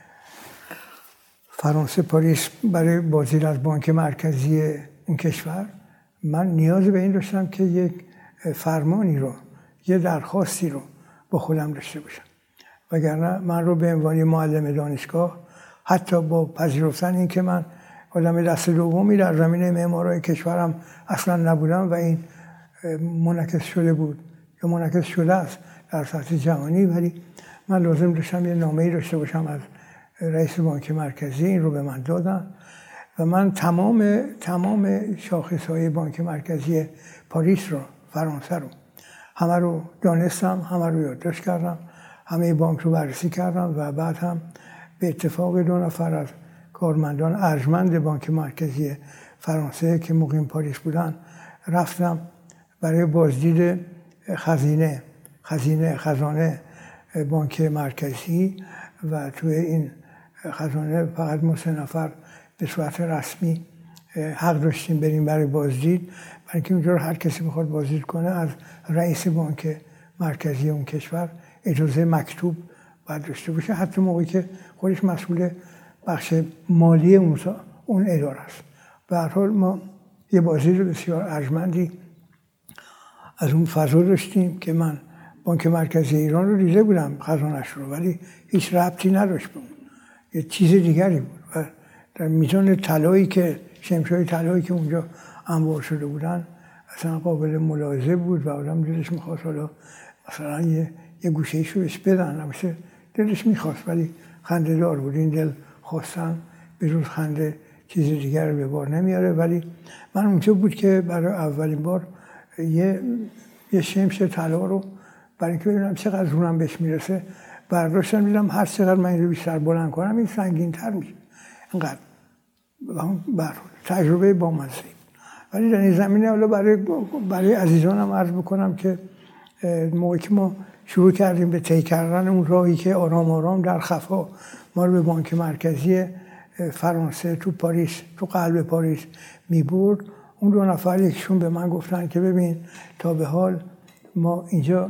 فرانسه پاریس برای بازدید از بانک مرکزی اون کشور من نیاز به این داشتم که یک فرمانی رو یه درخواستی رو با خودم داشته باشم وگرنه من رو به عنوان معلم دانشگاه حتی با پذیرفتن این که من آدم دست دومی در زمینه معمارای کشورم اصلا نبودم و این منعکس شده بود یا منعکس شده است در سطح جهانی ولی من لازم داشتم یه نامه‌ای داشته باشم از رئیس بانک مرکزی این رو به من دادن و من تمام تمام شاخص‌های بانک مرکزی پاریس رو فرانسه رو همه رو دانستم همه رو یادداشت کردم همه بانک رو بررسی کردم و بعد هم به اتفاق دو نفر از کارمندان ارجمند بانک مرکزی فرانسه که مقیم پاریس بودن رفتم برای بازدید خزینه خزینه خزانه بانک مرکزی و توی این خزانه فقط ما سه نفر به صورت رسمی حق داشتیم بریم برای بازدید برای اینکه اونجا هر کسی بخواد بازدید کنه از رئیس بانک مرکزی اون کشور اجازه مکتوب باید داشته باشه حتی موقعی که خودش مسئول بخش مالی اون اون اداره است. به هر حال ما یه بازدید بسیار ارجمندی از اون فضا داشتیم که من بانک مرکزی ایران رو دیده بودم خزانه‌اش رو ولی هیچ ربطی نداشت به اون یه چیز دیگری بود و در میزان طلایی که شمشای طلایی که اونجا انبار شده بودن اصلا قابل ملاحظه بود و آدم دلش میخواست حالا مثلا یه, یه گوشه ایشو بهش بدن نمیشه دلش میخواست ولی خنده دار بود این دل خواستن به جز خنده چیز دیگر رو به بار نمیاره ولی من اونجا بود که برای اولین بار یه یه شمش طلا رو برای اینکه ببینم چقدر زورم بهش میرسه برداشتم دیدم هر چقدر من این رو بیشتر بلند کنم این سنگین تر میشه اینقدر بر تجربه با مزه ولی در این زمینه حالا برای برای عزیزانم عرض بکنم که موقعی که ما شروع کردیم به طی کردن اون راهی که آرام آرام در خفا ما رو به بانک مرکزی فرانسه تو پاریس تو قلب پاریس میبرد اون دو نفر یکشون به من گفتن که ببین تا به حال ما اینجا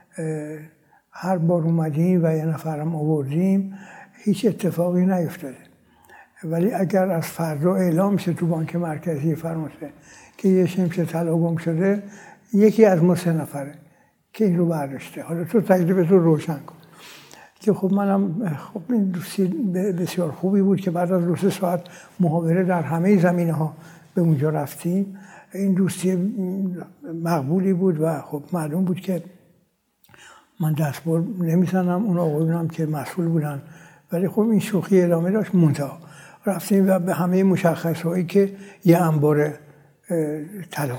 هر بار اومدیم و یه نفرم آوردیم هیچ اتفاقی نیفتاده ولی اگر از فردا اعلام شه تو بانک مرکزی فرانسه که یه شمش طلا گم شده یکی از ما سه نفره که این رو برداشته حالا تو تجربه تو روشن کن که خب منم خب این دوستی بسیار خوبی بود که بعد از دو سه ساعت محاوره در همه زمینه ها به اونجا رفتیم این دوستی مقبولی بود و خب معلوم بود که من دستبر نمیزنم اون آقایونم که مسئول بودن ولی خب این شوخی ادامه داشت منتها رفتیم و به همه مشخصهایی که یه انبار طلا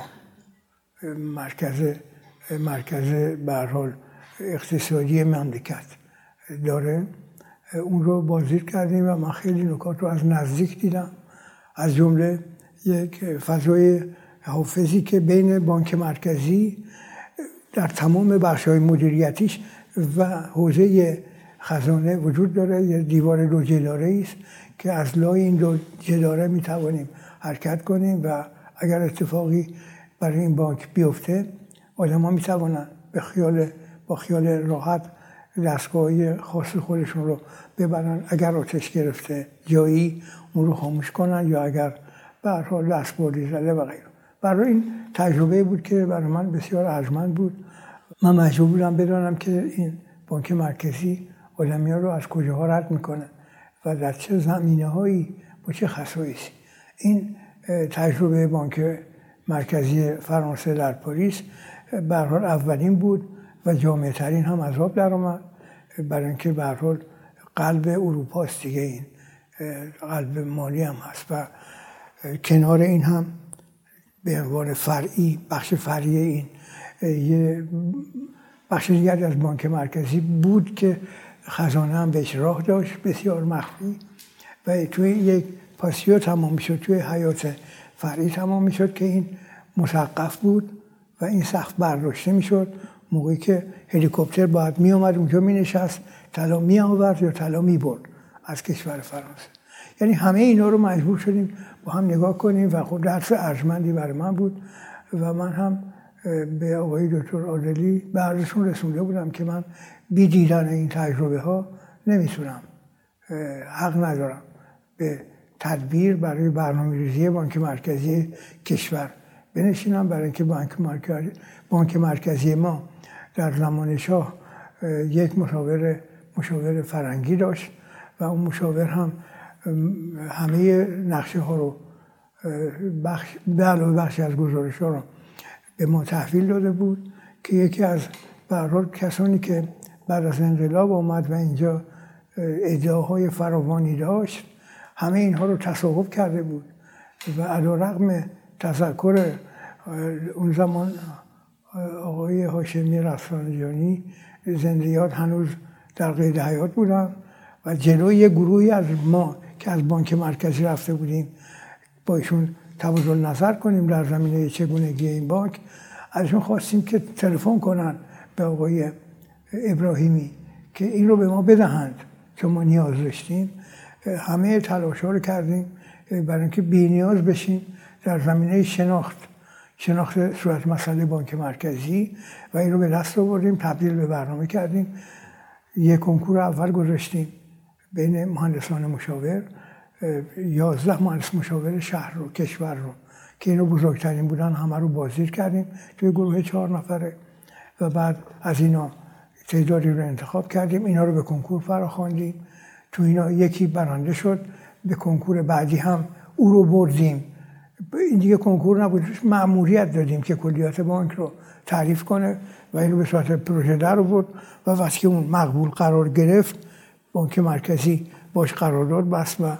مرکز مرکز به هر حال اقتصادی مملکت داره اون رو بازدید کردیم و من خیلی نکات رو از نزدیک دیدم از جمله یک فضای حافظی که بین بانک مرکزی در تمام بخش‌های مدیریتیش و حوزه خزانه وجود داره یه دیوار دو جداره است که از لای این دو جداره میتوانیم حرکت کنیم و اگر اتفاقی برای این بانک بیفته آدم‌ها میتوانن به خیال با خیال راحت دستگاهی خاص خودشون رو ببرن اگر آتش گرفته جایی اون رو خاموش کنن یا اگر به هر حال دستبردی زده و غیره. برای این تجربه بود که برای من بسیار ارجمند بود. من مجبور بودم بدانم که این بانک مرکزی آدمی‌ها رو از کجاها رد میکنه و در چه زمینه‌هایی با چه خصایصی. این تجربه بانک مرکزی فرانسه در پاریس به هر حال اولین بود و جامع ترین هم از آب در آمد، برای اینکه به هر حال قلب اروپا است دیگه، این قلب مالی هم هست و کنار این هم به عنوان فرعی، بخش فرعی این یه بخش دیگری از بانک مرکزی بود که خزانه هم بهش راه داشت، بسیار مخفی، و توی یک پاسیو تمام میشد، توی حیات فرعی تمام میشد که این مسقف بود و این سقف برداشته میشد. موقعی که هلیکوپتر باید می آمد اونجا می نشست، طلا می آورد یا طلا می برد از کشور فرانسه. یعنی همه اینا رو مجبور شدیم با هم نگاه کنیم و خود درس ارجمندی برای من بود و من هم به آقای دکتر عادلی به عرضشون رسونده بودم که من بی دیدن این تجربه ها نمیتونم، حق ندارم به تدبیر برای برنامه‌ریزی بانک مرکزی کشور بنشینم، برای اینکه بانک مرکزی بانک مرکزی ما در زمان شاه یک مشاور مشاور فرنگی داشت و اون مشاور هم همه نقشه ها رو بخش به علاوه بخشی از گزارش ها رو به ما تحویل داده بود که یکی از به هر حال کسانی که بعد از انقلاب آمد و اینجا ادعاهای فراوانی داشت همه اینها رو تصاحب کرده بود و علیرغم تذکر اون زمان آقای هاشمی رفسنجانی زندیات هنوز در قید حیات بودن و جلوی یه گروهی از ما که از بانک مرکزی رفته بودیم با ایشون تبادل نظر کنیم در زمینه چگونگی این بانک، ازشون خواستیم که تلفن کنن به آقای ابراهیمی که این رو به ما بدهند چون ما نیاز داشتیم. همه تلاش‌ها رو کردیم برای اینکه بی‌نیاز بشیم در زمینه شناخت شناخت صورت مسئله بانک مرکزی و این رو به دست آوردیم، تبدیل به برنامه کردیم. یک کنکور اول گذاشتیم بین مهندسان مشاور، یازده مهندس مشاور شهر رو کشور رو که اینو بزرگترین بودن همه رو بازدید کردیم توی گروه چهار نفره و بعد از اینا تعدادی رو انتخاب کردیم، اینا رو به کنکور فراخواندیم. تو اینا یکی برنده شد، به کنکور بعدی هم او رو بردیم. این دیگه کنکور نبود، مأموریت دادیم که کلیات بانک رو تعریف کنه و این رو به صورت پروژه در آورد و وقتی که اون مقبول قرار گرفت بانک مرکزی باش قرارداد بست و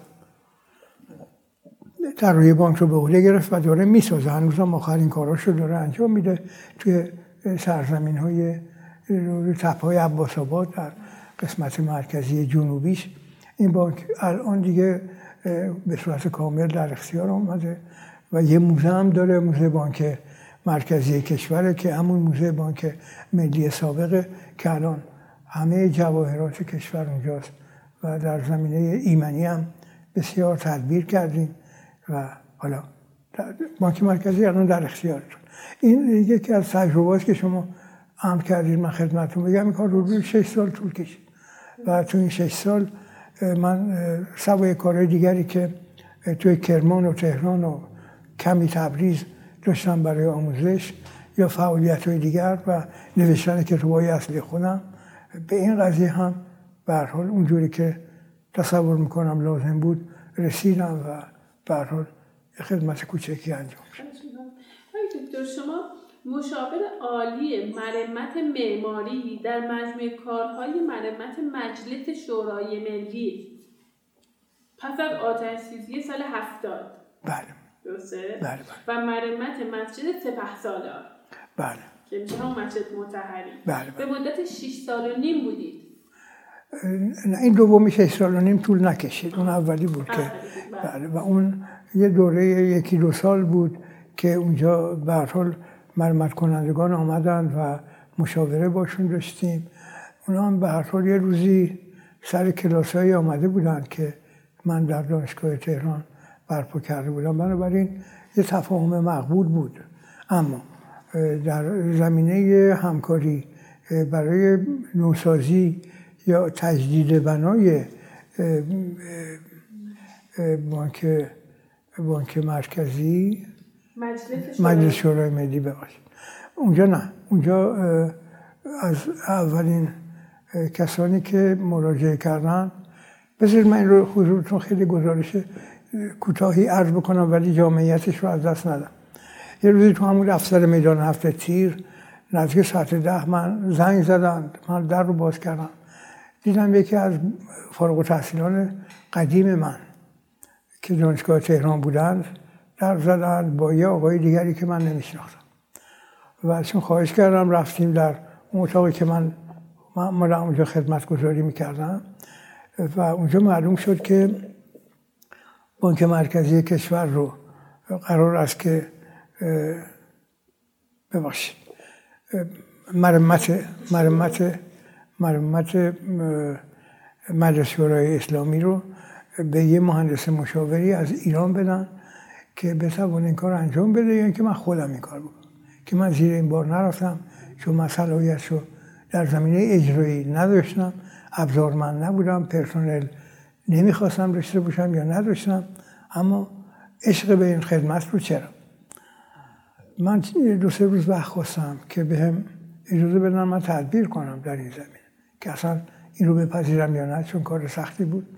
طراحی بانک رو به عهده گرفت و داره میسازه، هنوز هم آخرین کاراش رو داره انجام میده توی سرزمین های تپه های عباس آباد در قسمت مرکزی جنوبیش. این بانک الان دیگه به صورت کامل در اختیار آمده و یه موزه هم داره، موزه بانک مرکزی کشوره که همون موزه بانک ملی سابقه که الان همه جواهرات کشور اونجاست و در زمینه ایمنی هم بسیار تدبیر کردیم و حالا بانک مرکزی الان در اختیارتون. این یکی از تجربه‌است که شما امر کردید من خدمتتون بگم. این کار رو شش سال طول کشید و تو این شش سال من سوای کارهای دیگری که توی کرمان و تهران و کمی تبریز داشتم برای آموزش یا فعالیت‌های دیگر و نوشتن کتاب‌های اصلی خودم، به این قضیه هم به هر حال اونجوری که تصور میکنم لازم بود رسیدم و به هر حال خدمت کوچکی انجام شد. دکتر شما مشاور عالی مرمت معماری در مجموعه کارهای مرمت مجلس شورای ملی پس از آتش‌سوزی سال هفتاد. بله. درسته؟ بله بله. و مرمت مسجد سپهسالار. بله. که میشه هم مسجد مطهری. بله بله. به مدت شش سال و نیم بودید. نه این دومی شش سال و نیم طول نکشید، اون اولی بود که بله و اون یه دوره یکی دو سال بود که اونجا به هر حال مرمت کنندگان آمدند و مشاوره باشون داشتیم. اونا هم به هر حال یه روزی سر کلاسایی آمده بودند که من در دانشگاه تهران برپا کرده بودم، بنابراین یه تفاهم مقبول بود. اما در زمینه همکاری برای نوسازی یا تجدید بنای بانک بانک مرکزی مجلس شورای ملی بباشید اونجا نه، اونجا از اولین کسانی که مراجعه کردن، بذارید من این رو حضورتون خیلی گزارش کوتاهی عرض بکنم ولی جامعیتش رو از دست ندم. یه روزی تو همون افسر میدان هفت تیر نزدیک ساعت ده من زنگ زدن، من در رو باز کردم، دیدم یکی از فارغ التحصیلان قدیم من که دانشگاه تهران بودند در زدن با یه آقای دیگری که من نمیشناختم و ازشون خواهش کردم، رفتیم در اون اتاقی که من من اونجا خدمتگزاری میکردم و اونجا معلوم شد که بانک مرکزی کشور رو قرار است که ببخشید مرمت مرمت مرمت مجلس شورای اسلامی رو به یه مهندس مشاوری از ایران بدن که بتوانه این کار انجام بده، یا اینکه من خودم این کار بکنم، که من زیر این بار نرفتم چون من صلاحیتش رو در زمینه اجرایی نداشتم، ابزارمند نبودم، پرسنل نمیخواستم داشته باشم یا نداشتم، اما عشق به این خدمت رو چرا. من دو سه روز وقت خواستم که بهم اجازه بدن من تدبیر کنم در این زمینه که اصلا این رو بپذیرم یا نه، چون کار سختی بود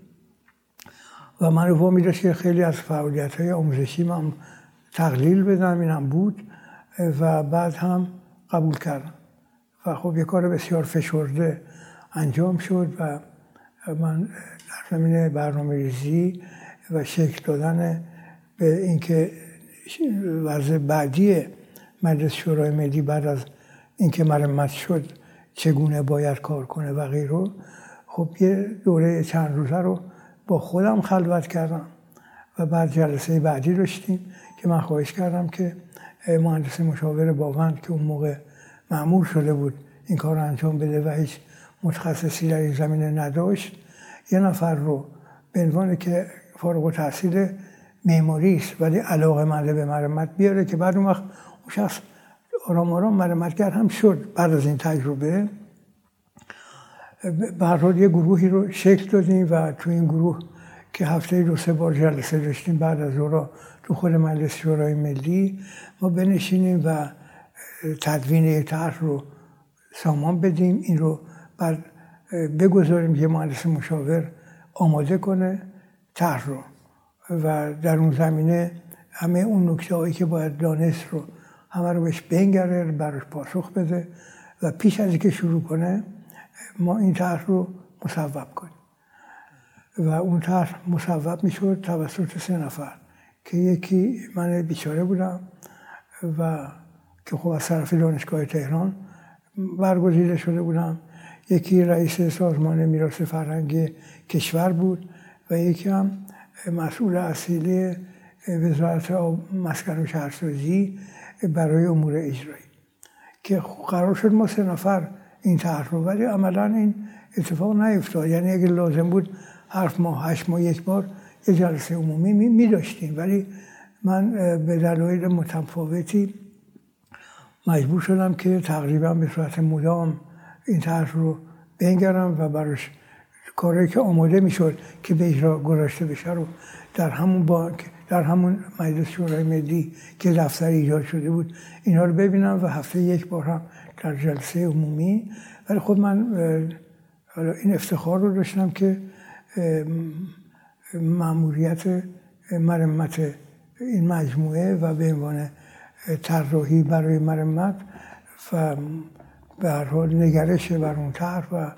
و من رو وامی داشت که خیلی از فعالیت‌های آموزشی من تقلیل بدم، اینم بود و بعد هم قبول کردم و خب یه کار بسیار فشرده انجام شد و من در زمینه برنامه‌ریزی و شکل دادن به اینکه وضع بعدی مجلس شورای ملی بعد از اینکه مرمت شد چگونه باید کار کنه و غیره، خب یه دوره چند روزه رو با خودم خلوت کردم و بعد جلسه بعدی داشتیم که من خواهش کردم که مهندس مشاور باوند که اون موقع مأمور شده بود این کار رو انجام بده و هیچ متخصصی در این زمینه نداشت، یه نفر رو به عنوان که فارغ التحصیل معماری است ولی علاقه‌مند به مرمت بیاره که بعد اون وقت اون شخص آرام آرام مرمتگر هم شد. بعد از این تجربه به هر حال یه گروهی رو شکل دادیم و تو این گروه که هفته دو سه بار جلسه داشتیم بعد از ظهر تو خود مجلس شورای ملی ما بنشینیم و تدوین طرح رو سامان بدیم، این رو بعد بگذاریم یه مهندس مشاور آماده کنه طرح رو و در اون زمینه همه اون نکته‌هایی که باید دانست رو همه رو بهش بنگره، براش پاسخ بده و پیش از اینکه شروع کنه ما این طرح رو مصوب کنیم و اون طرح مصوب میشد توسط سه نفر که یکی من بیچاره بودم و که خب از طرف دانشگاه تهران برگزیده شده بودم، یکی رئیس سازمان میراث فرهنگی کشور بود و یکی هم مسئول اصیلی وزارت مسکن و شهرسازی برای امور اجرایی که قرار شد ما سه نفر این طرح رو، ولی عملا این اتفاق نیفتاد. یعنی اگه لازم بود هفت ماه هشت ماه یک بار یه جلسه عمومی می, می داشتیم، ولی من به دلایل متفاوتی مجبور شدم که تقریبا به صورت مدام این طرح رو بنگرم و براش کاری که آماده میشد که به اجرا گذاشته بشه رو در همون بانک در همون مجلس شورای ملی که دفتر ایجاد شده بود اینا رو ببینم و هفته یک بار هم در جلسه عمومی. ولی خود من این افتخار رو داشتم که مأموریت مرمت این مجموعه و به عنوان طراحی برای مرمت و به هر حال نگرش بر اون طرح و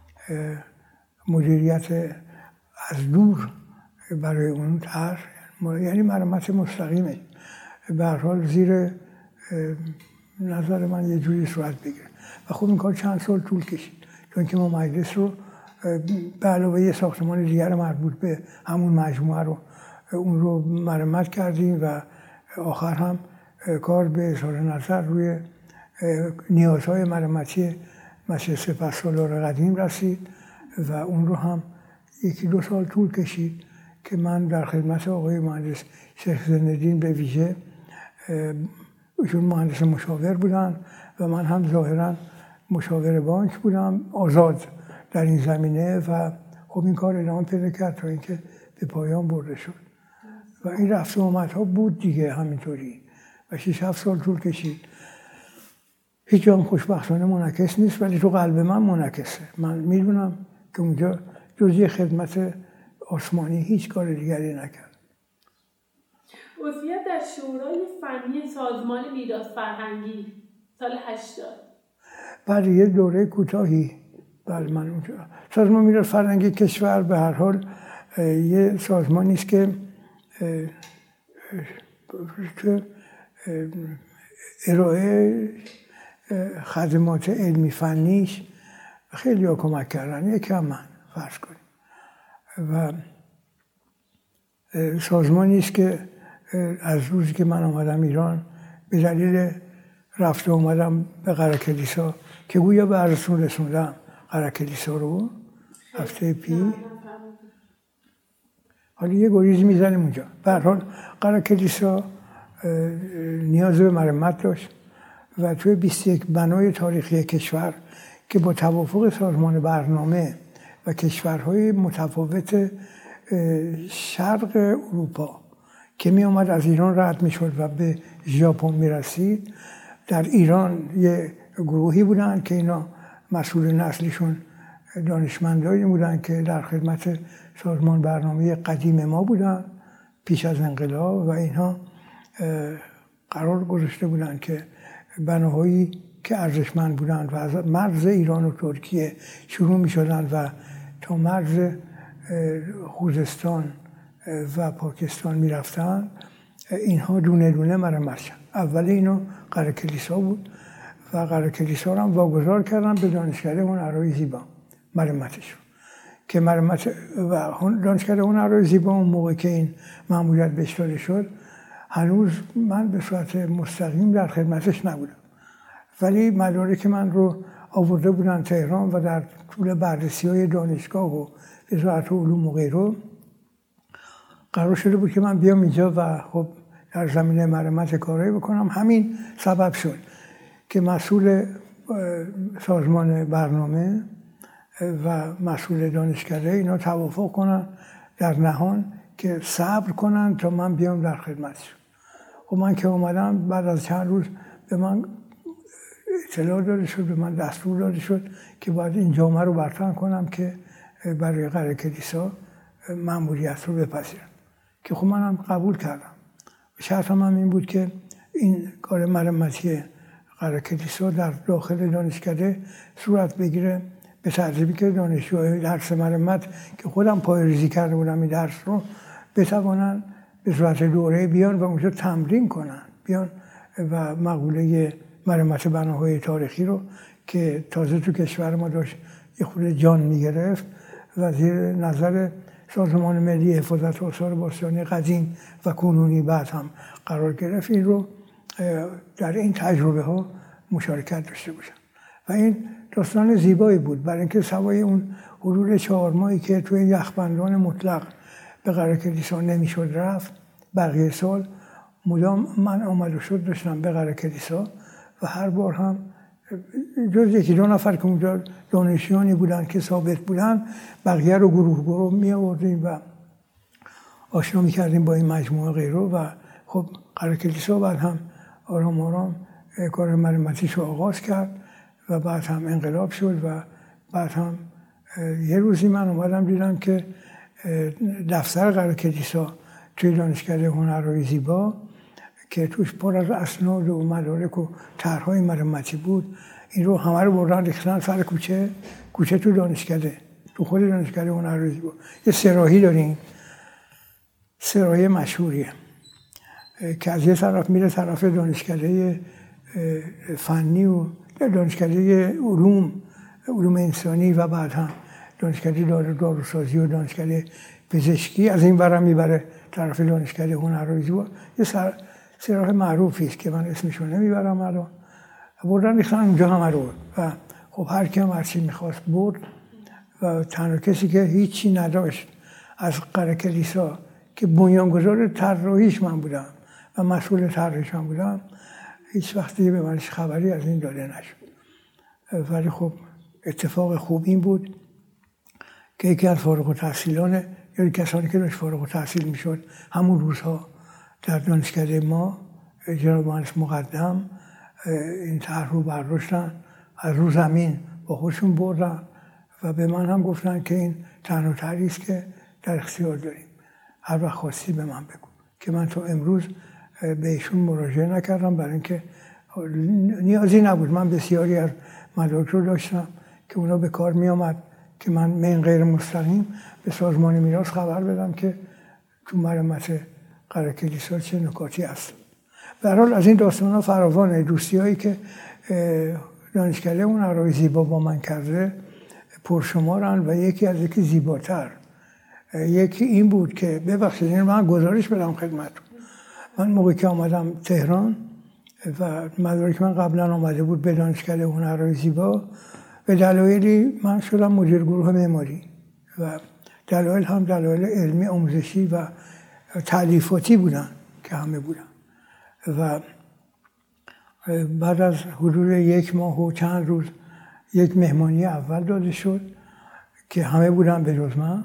مدیریت از دور برای اون طرح، یعنی مرمت مستقیمه، به هر حال زیر نظر من یه جوری صورت بگیره و خب این کار چند سال طول کشید چون که ما مجلس رو به علاوه یه ساختمان دیگر مربوط به همون مجموعه رو اون رو مرمت کردیم و آخر هم کار به اظهار نظر روی نیازهای مرمتی مسجد سپهسالار قدیم رسید و اون رو هم یکی دو سال طول کشید که من در خدمت آقای مهندس شیخ زندالدین به ویژه، ایشون مهندس مشاور بودن و من هم ظاهرا مشاور بانک بودم آزاد در این زمینه و خب این کار ادامه پیدا کرد تا اینکه به پایان برده شد و این رفت و آمدها بود دیگه همینطوری و شش هفت سال طول کشید. هیچ جا هم خوشبختانه منعکس نیست، ولی تو قلب من منعکسه. من میدونم که اونجا جز یه خدمت آسمانی هیچ کار دیگری نکرد. عضویت در شورای فنی سازمان میراث فرهنگی سال هشتاد. بعد یه دوره کوتاهی بعد من اونجا. سازمان میراث فرهنگی کشور به هر حال یه سازمانی است که که ارائه خدمات علمی فنیش خیلی ها کمک کردن، یکی هم من فرض کنیم، و سازمانی است که از روزی که من آمدم ایران به دلیل رفته اومدم به قره کلیسا که گویا به عرضتون رسوندم قره کلیسا رو هفته پی، حالا یه گریزی میزنیم اونجا. به هر حال قره کلیسا نیاز به مرمت داشت و توی بیست و یک بنای تاریخی کشور که با توافق سازمان برنامه و کشورهای متفاوت شرق اروپا که می اومد از ایران رد می شد و به ژاپن می رسید، در ایران یه گروهی بودن که اینا مسئول نسلشون دانشمندایی بودن که در خدمت سازمان برنامه قدیم ما بودن پیش از انقلاب، و اینها قرار گذاشته بودن که بناهایی که ارزشمند بودند و از مرز ایران و ترکیه شروع می شدن و تا مرز خوزستان و پاکستان می رفتن، اینها دونه دونه مرمت شدن. اول اینو قره کلیسا بود و قره کلیسا رو هم واگذار کردن به دانشکده هنرهای زیبا مرمتش، که مرمت و دانشکده هنرهای زیبا اون موقع که این مأموریت بهش داده شد هنوز من به صورت مستقیم در خدمتش نبودم، ولی مدارک من رو آورده بودن تهران و در طول بررسی‌های دانشگاه و وزارت علوم و غیره قرار شده بود که من بیام اینجا و خب در زمینه مرمت کارایی بکنم. همین سبب شد که مسئول سازمان برنامه و مسئول دانشکده اینا توافق کنن در نهان که صبر کنن تا من بیام در خدمتشون. خب من که اومدم بعد از چند روز به من اطلاع داده شد، به من دستور داده شد که باید این جامعه رو برطرف کنم که برای قره کلیسا مأموریت رو بپذیرم، که خب منم قبول کردم. شرطم هم این بود که این کار مرمتی قره کلیسا در داخل دانشکده صورت بگیره به ترتیبی که دانشجوهای درس مرمت که خودم پایه‌ریزی کرده بودم این درس رو بتوانن به صورت دوره بیان و اونجا تمرین کنن، بیان و مقوله مرمت بناهای تاریخی رو که تازه تو کشور ما داشت یه خورده جان میگرفت و زیر نظر سازمان ملی حفاظت آثار باستانی قدیم و کنونی بعد هم قرار گرفت، این رو در این تجربه ها مشارکت داشته باشن. و این داستان زیبایی بود، برای اینکه سوای اون حدود چهار ماهی که توی یخبندان مطلق به قره کلیسا نمیشد رفت، بقیه سال مدام من آمد و شد داشتم به قره کلیسا و هر بار هم جز یکی دو نفر که اونجا دانشیانی بودن که ثابت بودن، بقیه رو گروه گروه می آوردیم و آشنا می کردیم با این مجموعه غیره. و خب قره کلیسا بعد هم آرام آرام کار مرمتیش رو آغاز کرد و بعد هم انقلاب شد و بعد هم یه روزی من اومدم دیدم که دفتر قره کلیسا توی دانشکده هنرهای زیبا که توش پر از اسناد و مدارک و طرح‌های مرمتی بود، این رو همه رو بردن ریختن سر کوچه کوچه تو دانشکده، تو خود دانشکده هنرهای زیبا یه سراحی داریم، سراحی مشهوریه که از یه طرف میره طرف دانشکده فنی و دانشکده علوم علوم انسانی و بعد هم دانشکده داروسازی و دانشکده پزشکی، از این برم میبره طرف دانشکده هنرهای زیبا. یه سر سراح معروفی است که من اسمشو نمیبرم الان، بردن ریختن اونجا همه رو و خب هر کی هم هرچی میخواست برد و تنها کسی که هیچی نداشت از قره کلیسا که بنیانگذار طراحیش من بودم و مسئول طراحیش من بودم، هیچ وقتی به منش خبری از این داده نشد. ولی خب اتفاق خوب این بود که یکی از فارغ التحصیلان یا کسانی که داشت فارغ التحصیل میشد همون روزها در دانشکده ما، جناب مهندس مقدم این طرح رو برداشتن، از رو زمین با خودشون بردن و به من هم گفتن که این تنها طرحی است که در اختیار داریم، هر وقت خواستی به من بگو. که من تا امروز به ایشون مراجعه نکردم، برای اینکه نیازی نبود. من بسیاری از مدارک رو داشتم که اونا به کار می آمد که من من غیر مستقیم به سازمان میراث خبر بدم که تو مرمت قرار کلیسا چه نکاتی هست. به هر حال از این داستان ها فراوانه. دوستی هایی که دانشکده اون هنرهای زیبا با من کرده پرشمارن و یکی از یکی زیباتر. یکی این بود که ببخشید این من گزارش بدم خدمتتون. من موقعی که آمدم تهران و مدارک من قبلا آمده بود به دانشکده هنرهای زیبا، به دلایلی من شدم مدیر گروه معماری و دلایل هم دلایل علمی آموزشی و تألیفاتی بودن که همه بودن. و بعد از حدود یک ماه و چند روز یک مهمانی اول داده شد که همه بودن به جز من.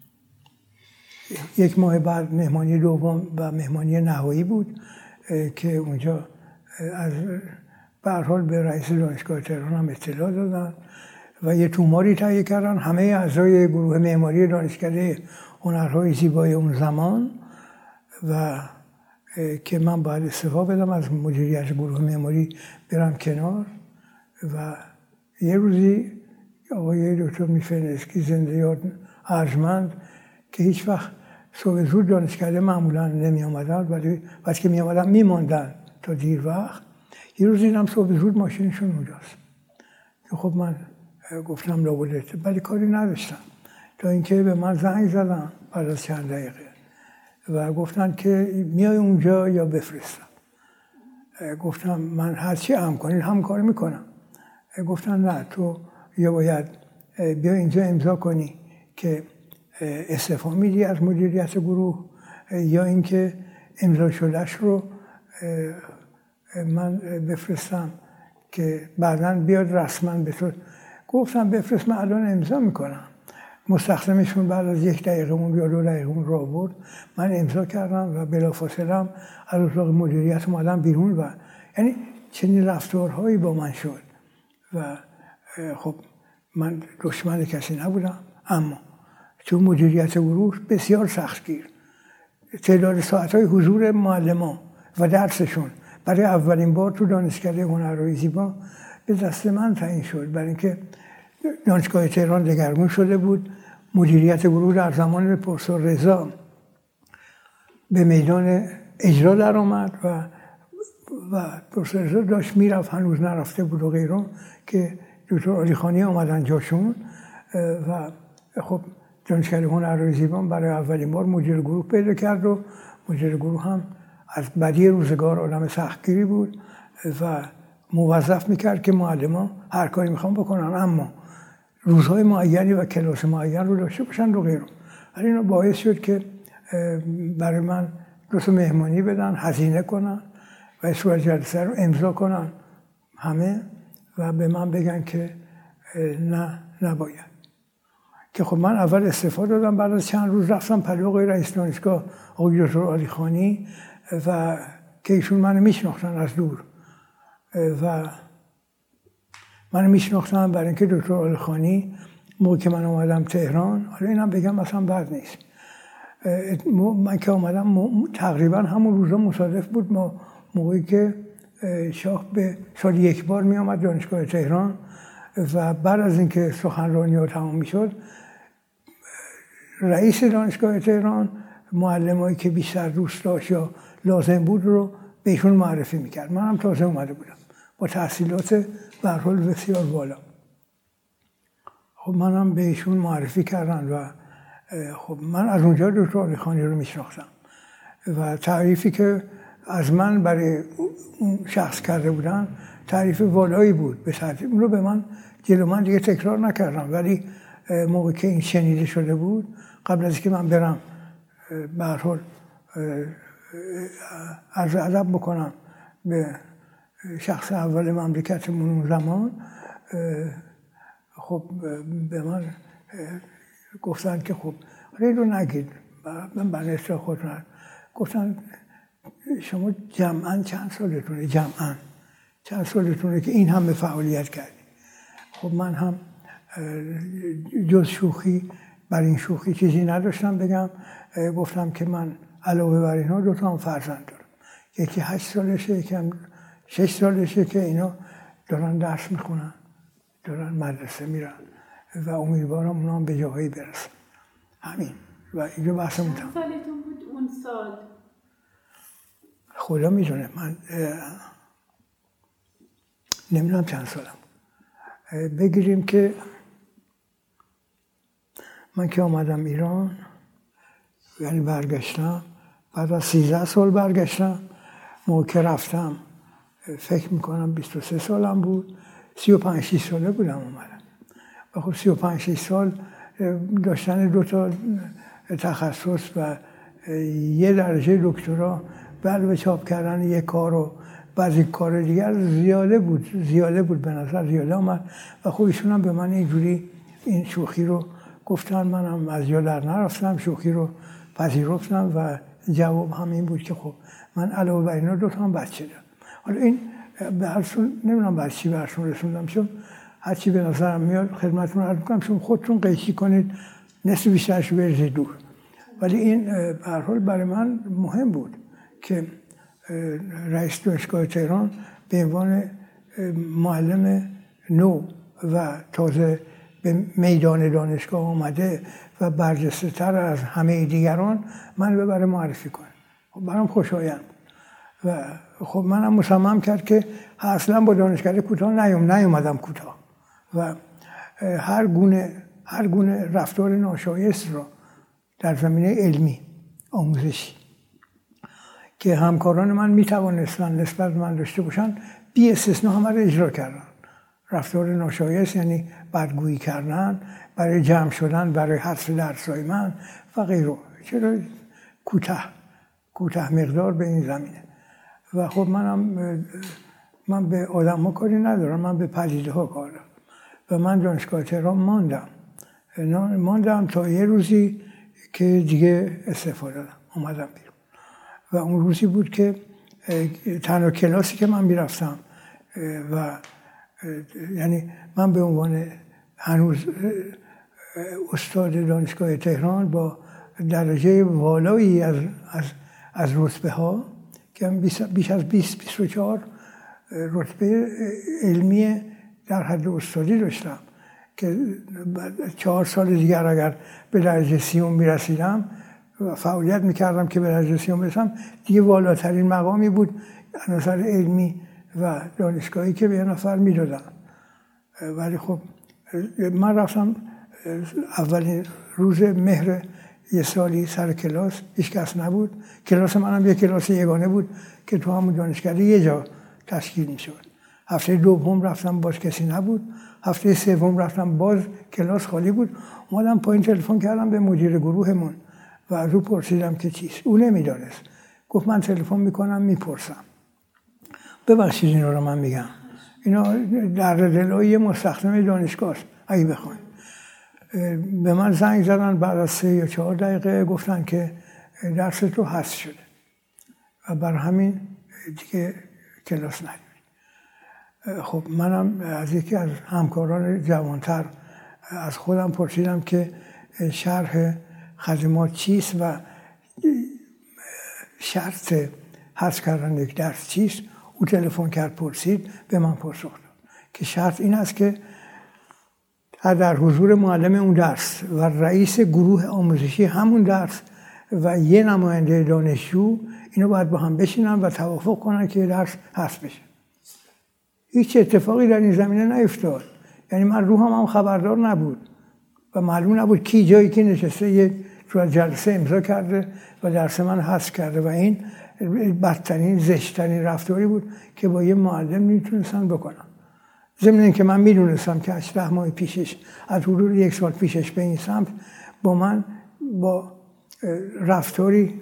یک ماه بعد مهمانی دوم و مهمانی نهایی بود که اونجا از به هر حال به رئیس دانشگاه تهران هم اطلاع دادن و یه توماری تهیه کردن. همه اعضای گروه معماری دانشکده هنرهای زیبای اون زمان و که من باید استفاده بدم از مدیریت گروه معماری، برم کنار. و یه روزی آقای دکتر میفنسکی زنده یاد ارجمند که هیچ وقت صبح زود دانشکده معمولا نمی آمدن ولی وقتی که می آمدن می ماندن تا دیر وقت، یه روزی دیدم صبح زود ماشینشون اونجاست. که خب من گفتم لابد، ولی کاری نداشتم تا اینکه به من زنگ زدن بعد از چند دقیقه و گفتن که میای اونجا یا بفرستم. گفتم من هر چی هم کنید هم کار میکنم. گفتن نه، تو یا باید بیا اینجا امضا کنی که استعفا میدی از مدیریت گروه یا اینکه امضا شدهش رو من بفرستم که بعداً بیاد رسما به تو. گفتم بفرست، من الان امضا میکنم. مستخدمشون بعد از یک دقیقه اون یا دو دقیقه اون رو آورد، من امضا کردم و بلافاصله هم از اتاق مدیریت اومدم بیرون و یعنی چنین رفتارهایی با من شد و خب من دشمن کسی نبودم، اما تو مدیریت گروه بسیار سختگیر. تعداد ساعت‌های حضور معلمان و درسشون برای اولین بار تو دانشکده هنرهای زیبا به دست من تعیین شد، برای اینکه دانشگاه تهران دگرگون شده بود. مدیریت گروه در زمان پروفسور رضا به میدان اجرا در آمد و و پروفسور رضا داشت میرفت، هنوز نرفته بود و غیره، که دکتر علیخانی آمدن جاشون و خب دانشکده هنرهای زیبا برای اولین بار مدیر گروه پیدا کرد و مدیر گروه هم از بدی روزگار آدم سختگیری بود و موظف میکرد که معلمان هر کاری میخوان بکنن اما روزهای معینی و کلاس معین رو داشته باشن و غیره. ولی اینا باعث شد که برای من دوست مهمانی بدن، هزینه کنن و صورت جلسه رو امضا کنن همه و به من بگن که نه نباید. که خب من اول استعفا دادم، بعد از چند روز رفتم پلو آقای رئیس دانشگاه آقای دکتر علیخانی و که ایشون منو میشناختن از دور و منو میشناختن برای اینکه دکتر علیخانی موقع که من اومدم تهران، حالا اینم بگم مثلا بد نیست، من که اومدم تقریبا همون روزا مصادف بود ما موقعی که شاه به سال یک بار می آمد دانشگاه تهران و بعد از اینکه سخنرانی ها تمام می شد رئیس دانشگاه تهران معلمایی که بیشتر دوست داشت یا لازم بود رو بهشون معرفی میکرد. من هم تازه اومده بودم با تحصیلات به هر حال بسیار بالا. خب منم بهشون معرفی کردن و خب من از اونجا دکتر علیخانی رو میشناختم و تعریفی که از من برای اون شخص کرده بودن تعریف والایی بود. به سطح اون رو به من جلو من دیگه تکرار نکردم، ولی موقع که این شنیده شده بود قبل از که من برم به هر حال عرض ادب بکنم به شخص اول مملکتمون اون زمان، خب به من گفتن که خب این رو نگید، من برای اصلاح خود رو گفتن شما جمعاً چند سالتونه؟ جمعاً چند سالتونه که این همه فعالیت کردی؟ خب من هم جز شوخی بر این شوخی چیزی نداشتم بگم. گفتم که من علاوه بر اینا دو تا هم فرزند دارم، یکی هشت سالشه، یکی هم شش سالشه که اینا دارن درس میخونن، دارن مدرسه میرن و امیدوارم اونا هم به جاهایی برسن. همین. و اینجا بحثمون تمام. چند سالتون بود اون سال؟ خدا میدونه، من نمیدونم چند سالم. بگیریم که من که آمدم ایران، یعنی برگشتم بعد از سیزده سال برگشتم. موقع که رفتم فکر میکنم بیست و سه سالم بود، سی و پنج شیش ساله بودم اومدم. و خب سی و پنج شیش سال داشتن دو تا تخصص و یه درجه دکترا به علاوه چاپ کردن یک کار و بعضی کار دیگر زیاده بود زیاده بود به نظر زیاده آمد. و خب ایشون هم به من اینجوری این شوخی رو گفتن، منم از جا در نرفتم، شوخی رو پذیرفتم و جواب هم این بود که خب من علاوه بر اینا دو تا هم بچه دارم. حالا این به هر سو نمیدونم بر چی برشون رسوندم، چون هر چی به نظرم میاد خدمتتون عرض میکنم، چون خودتون قیچی کنید نصف بیشترش بریزید دور. ولی این به هر حال برای من مهم بود که رئیس دانشگاه تهران به عنوان معلم نو و تازه به میدان دانشگاه آمده و برجسته تر از همه دیگران من ببره معرفی کنه. خب برام خوشایند. و خب منم مصمم کرد که اصلا با دانشکده کوتاه نیوم نیومدم کوتاه و هر گونه هر گونه رفتار ناشایست رو در زمینه علمی آموزشی که همکاران من میتوانستن نسبت به من داشته باشن بی استثنا همه رو اجرا کردن. رفتار ناشایست یعنی بدگویی کردن، برای جمع شدن برای حذف درس‌های من و غیره. چرا کوتاه کوتاه مقدار به این زمینه. و خب منم من به آدم ها کاری ندارم، من به پدیده ها کار دارم. و من دانشگاه تهران ماندم ماندم تا یه روزی که دیگه استعفا دادم، اومدم بیرون. و اون روزی بود که تنها کلاسی که من میرفتم و یعنی من به عنوان هنوز استاد دانشگاه تهران با درجه والایی از از از رتبه ها که بیش از بیست بیست و چهار رتبه علمی در حد استادی داشتم که چهار سال دیگر اگر به درجه سیوم میرسیدم و فعالیت میکردم که به درجه سیوم برسم، دیگه والاترین مقامی بود از نظر علمی و دانشگاهی که به یه نفر میدادن. ولی خب من رفتم اولین روز مهر یه سالی سر کلاس، هیچ کس نبود. کلاس منم یه کلاس یگانه بود که تو همون دانشکده یه جا تشکیل میشد. هفته دوم رفتم باز کسی نبود، هفته سوم رفتم باز کلاس خالی بود. اومدم پایین تلفن کردم به مدیر گروهمون و از او پرسیدم که چیست. او نمیدانست. گفت من تلفن میکنم میپرسم. ببخشید اینا رو من میگم، اینا در دلای مستخدم دانشگاه است. اگه بخواید به من زنگ زدن بعد از سه یا چهار دقیقه گفتن که درس تو حذف شده و بر همین دیگه کلاس نداری. خب منم از یکی از همکاران جوانتر از خودم پرسیدم که شرح خدمات چیست و شرط حذف کردن یک درس چیست. او تلفن کرد پرسید، به من پاسخ داد که شرط این است که در حضور معلم اون درس و رئیس گروه آموزشی همون درس و یه نماینده دانشجو اینو باید با هم بشینن و توافق کنن که درس حذف بشه. هیچ اتفاقی در این زمینه نیفتاد. یعنی من روحم هم خبردار نبود و معلوم نبود کی جایی که نشسته یه تو جلسه امضا کرده و درس من حذف کرده و این بدترین زشتترین رفتاری بود که با یه معلم نمیتونستن بکنم. ضمن اینکه من میدونستم که هشده ماه پیشش از حدود یک سال پیشش به این سمت با من با رفتاری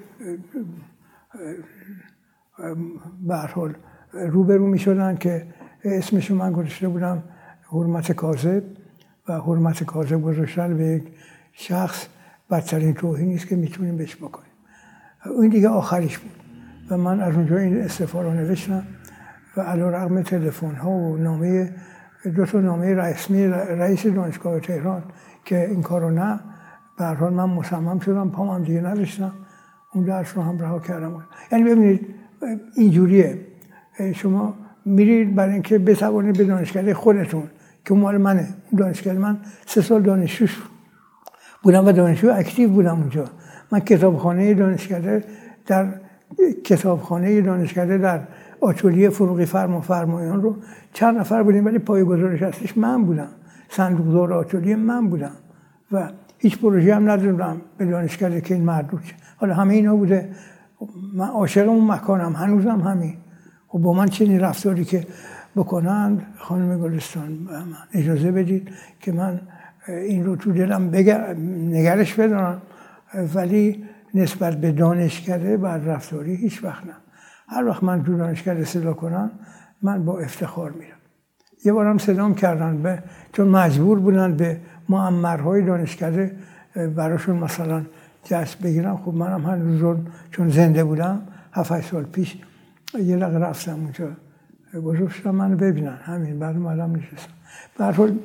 به هر حال روبرو میشدن که اسمشو من گذاشته بودم حرمت کاذب و حرمت کاذب گذاشتن به یک شخص بدترین توهینی است که میتونیم بهش بکنیم. این دیگه آخریش بود و من از اونجا این استعفا رو نوشتم و و علیرغم تلفن ها و نامه دو تا نامه رسمی رئیس دانشگاه تهران که این کارو نه، به هر حال من مصمم شدم، پام هم دیگه نداشتم، اون درس رو هم رها کردم. یعنی ببینید اینجوریه، شما میرید برای اینکه بتوانید به دانشکده خودتون که مال منه، دانشکده من سه سال دانشجوش بودم و دانشجو اکتیو بودم اونجا. من کتابخانه دانشکده در کتابخانه دانشکده در آتلیه فروغی فرما فرمایان رو چند نفر بودیم، ولی پایه‌گذارش هستش من بودم، صندوقدار آتلیه من بودم و هیچ پروژه هم ندادم به دانشکده که این مردود شه. حالا همه اینا بوده، من عاشق اون مکانم، هنوزم همین. خب با من چنین رفتاری که بکنند، خانم گلستان من اجازه بدید که من این رو تو دلم بگر... نگرش بدارم، ولی نسبت به دانشکده بعد رفتاری هیچ وقت نه. هر وقت من تو دانشکده صدا کنم من با افتخار میرم. یه بارم صدام کردن به چون مجبور بودن به معمرهای دانشکده براشون مثلا جشن بگیرم. خب منم هنوز چون زنده بودم هفت هشت سال پیش یه لقه رفتم اونجا، گذاشتم منو ببینن، همین بعد اومدم نشستم. به هر حال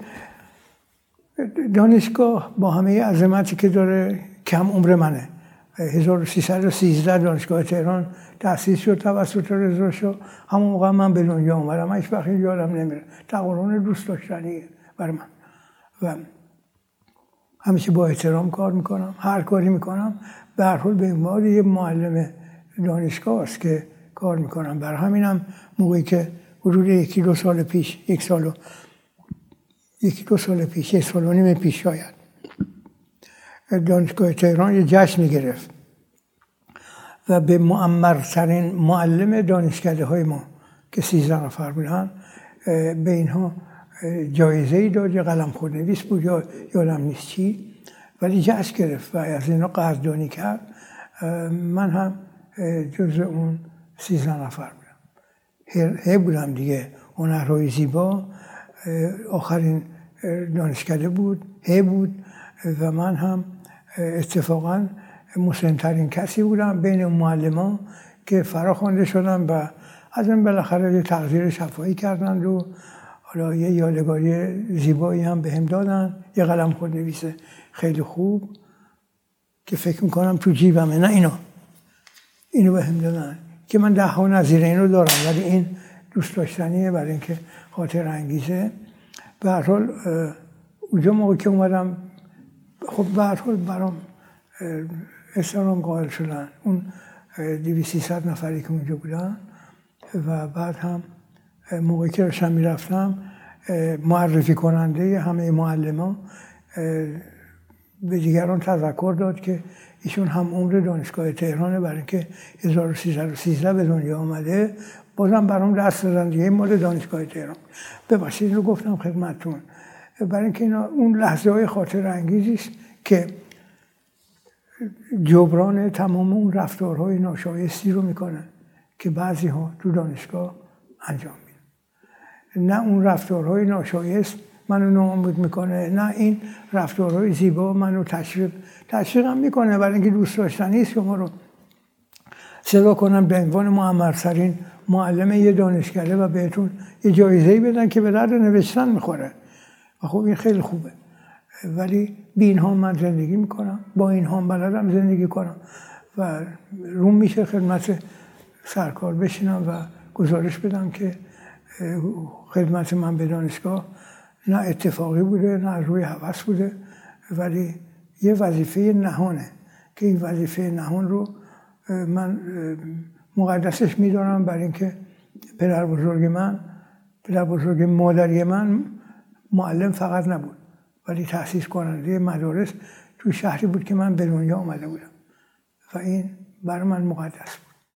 دانشگاه با همه عظمتی که داره کم عمر منه. هزار و سیصد و سیزده دانشگاه تهران تأسیس شد توسط رضا شاه. همون موقع من به دنیا اومدم، هیچ وقت یادم نمیره. تقارن دوست داشتنیه برای من و همیشه با احترام کار میکنم. هر کاری میکنم به هر حال به عنوان یه معلم دانشگاه است که کار میکنم. برای همینم موقعی که حدود یکی دو سال پیش یک سال و یکی دو سال پیش یک سال و نیم پیش شاید دانشگاه تهران یه جشن میگرفت و به معمرترین معلم دانشکده های ما که سیزده نفر بودن به اینها جایزه‌ای داد، یا قلم خودنویس بود یا یادم نیست چی، ولی جشن گرفت و از اینا قدردانی کرد. من هم جز اون سیزده نفر بودم. هی بودم دیگه، هنرهای زیبا آخرین دانشکده بود، هی بود و من هم اتفاقا مسن‌ترین کسی بودم بین معلمان که فراخوانده شدم و از این بالاخره یه تقدیر شفاهی کردند و حالا یه یادگاری زیبایی هم بهم دادن، یه قلم خودنویس خیلی خوب که فکر میکنم تو جیبمه، نه اینا اینو بهم دادن که من ده ها نظیر اینو دارم، ولی این دوست داشتنیه برای اینکه خاطر انگیزه. به هر حال اونجا موقع که اومدم، خب به هر حال برام احترام قائل شدن اون دویست سیصد نفری که اونجا بودن و بعد هم موقعی که داشتم میرفتم معرفی کننده همه معلمان به دیگران تذکر داد که ایشون هم عمر دانشگاه تهرانه، برای اینکه هزار و سیصد و سیزده به دنیا آمده. بازم برام دست دادن دیگه، این مال دانشگاه تهران. ببخشید اینو گفتم خدمتتون برای اینکه اینا اون لحظه های خاطر انگیزی است که جبران تمام اون رفتارهای ناشایستی رو میکنن که بعضی ها تو دانشگاه انجام میدن. نه اون رفتارهای ناشایست منو ناامید میکنه، نه این رفتارهای زیبا منو تشویق تشویق هم میکنه برای اینکه دوست داشتنی است شما رو صدا کنم به عنوان معمرترین معلم یه دانشکده و بهتون یه جایزه‌ای بدن که به درد نوشتن میخوره. و خب این خیلی خوبه، ولی بی اینها من زندگی میکنم، با اینها بلدم زندگی کنم و روم میشه خدمت سرکار بشینم و گزارش بدم که خدمت من به دانشگاه نه اتفاقی بوده نه روی هوس بوده، ولی یه وظیفه نهانه که این وظیفه نهان رو من مقدسش میدارم، برای اینکه پدر بزرگ من پدر بزرگ مادری من معلم فقط نبود، ولی تأسیس کننده مدارس تو شهری بود که من به دنیا آمده بودم و این برای من مقدس بود.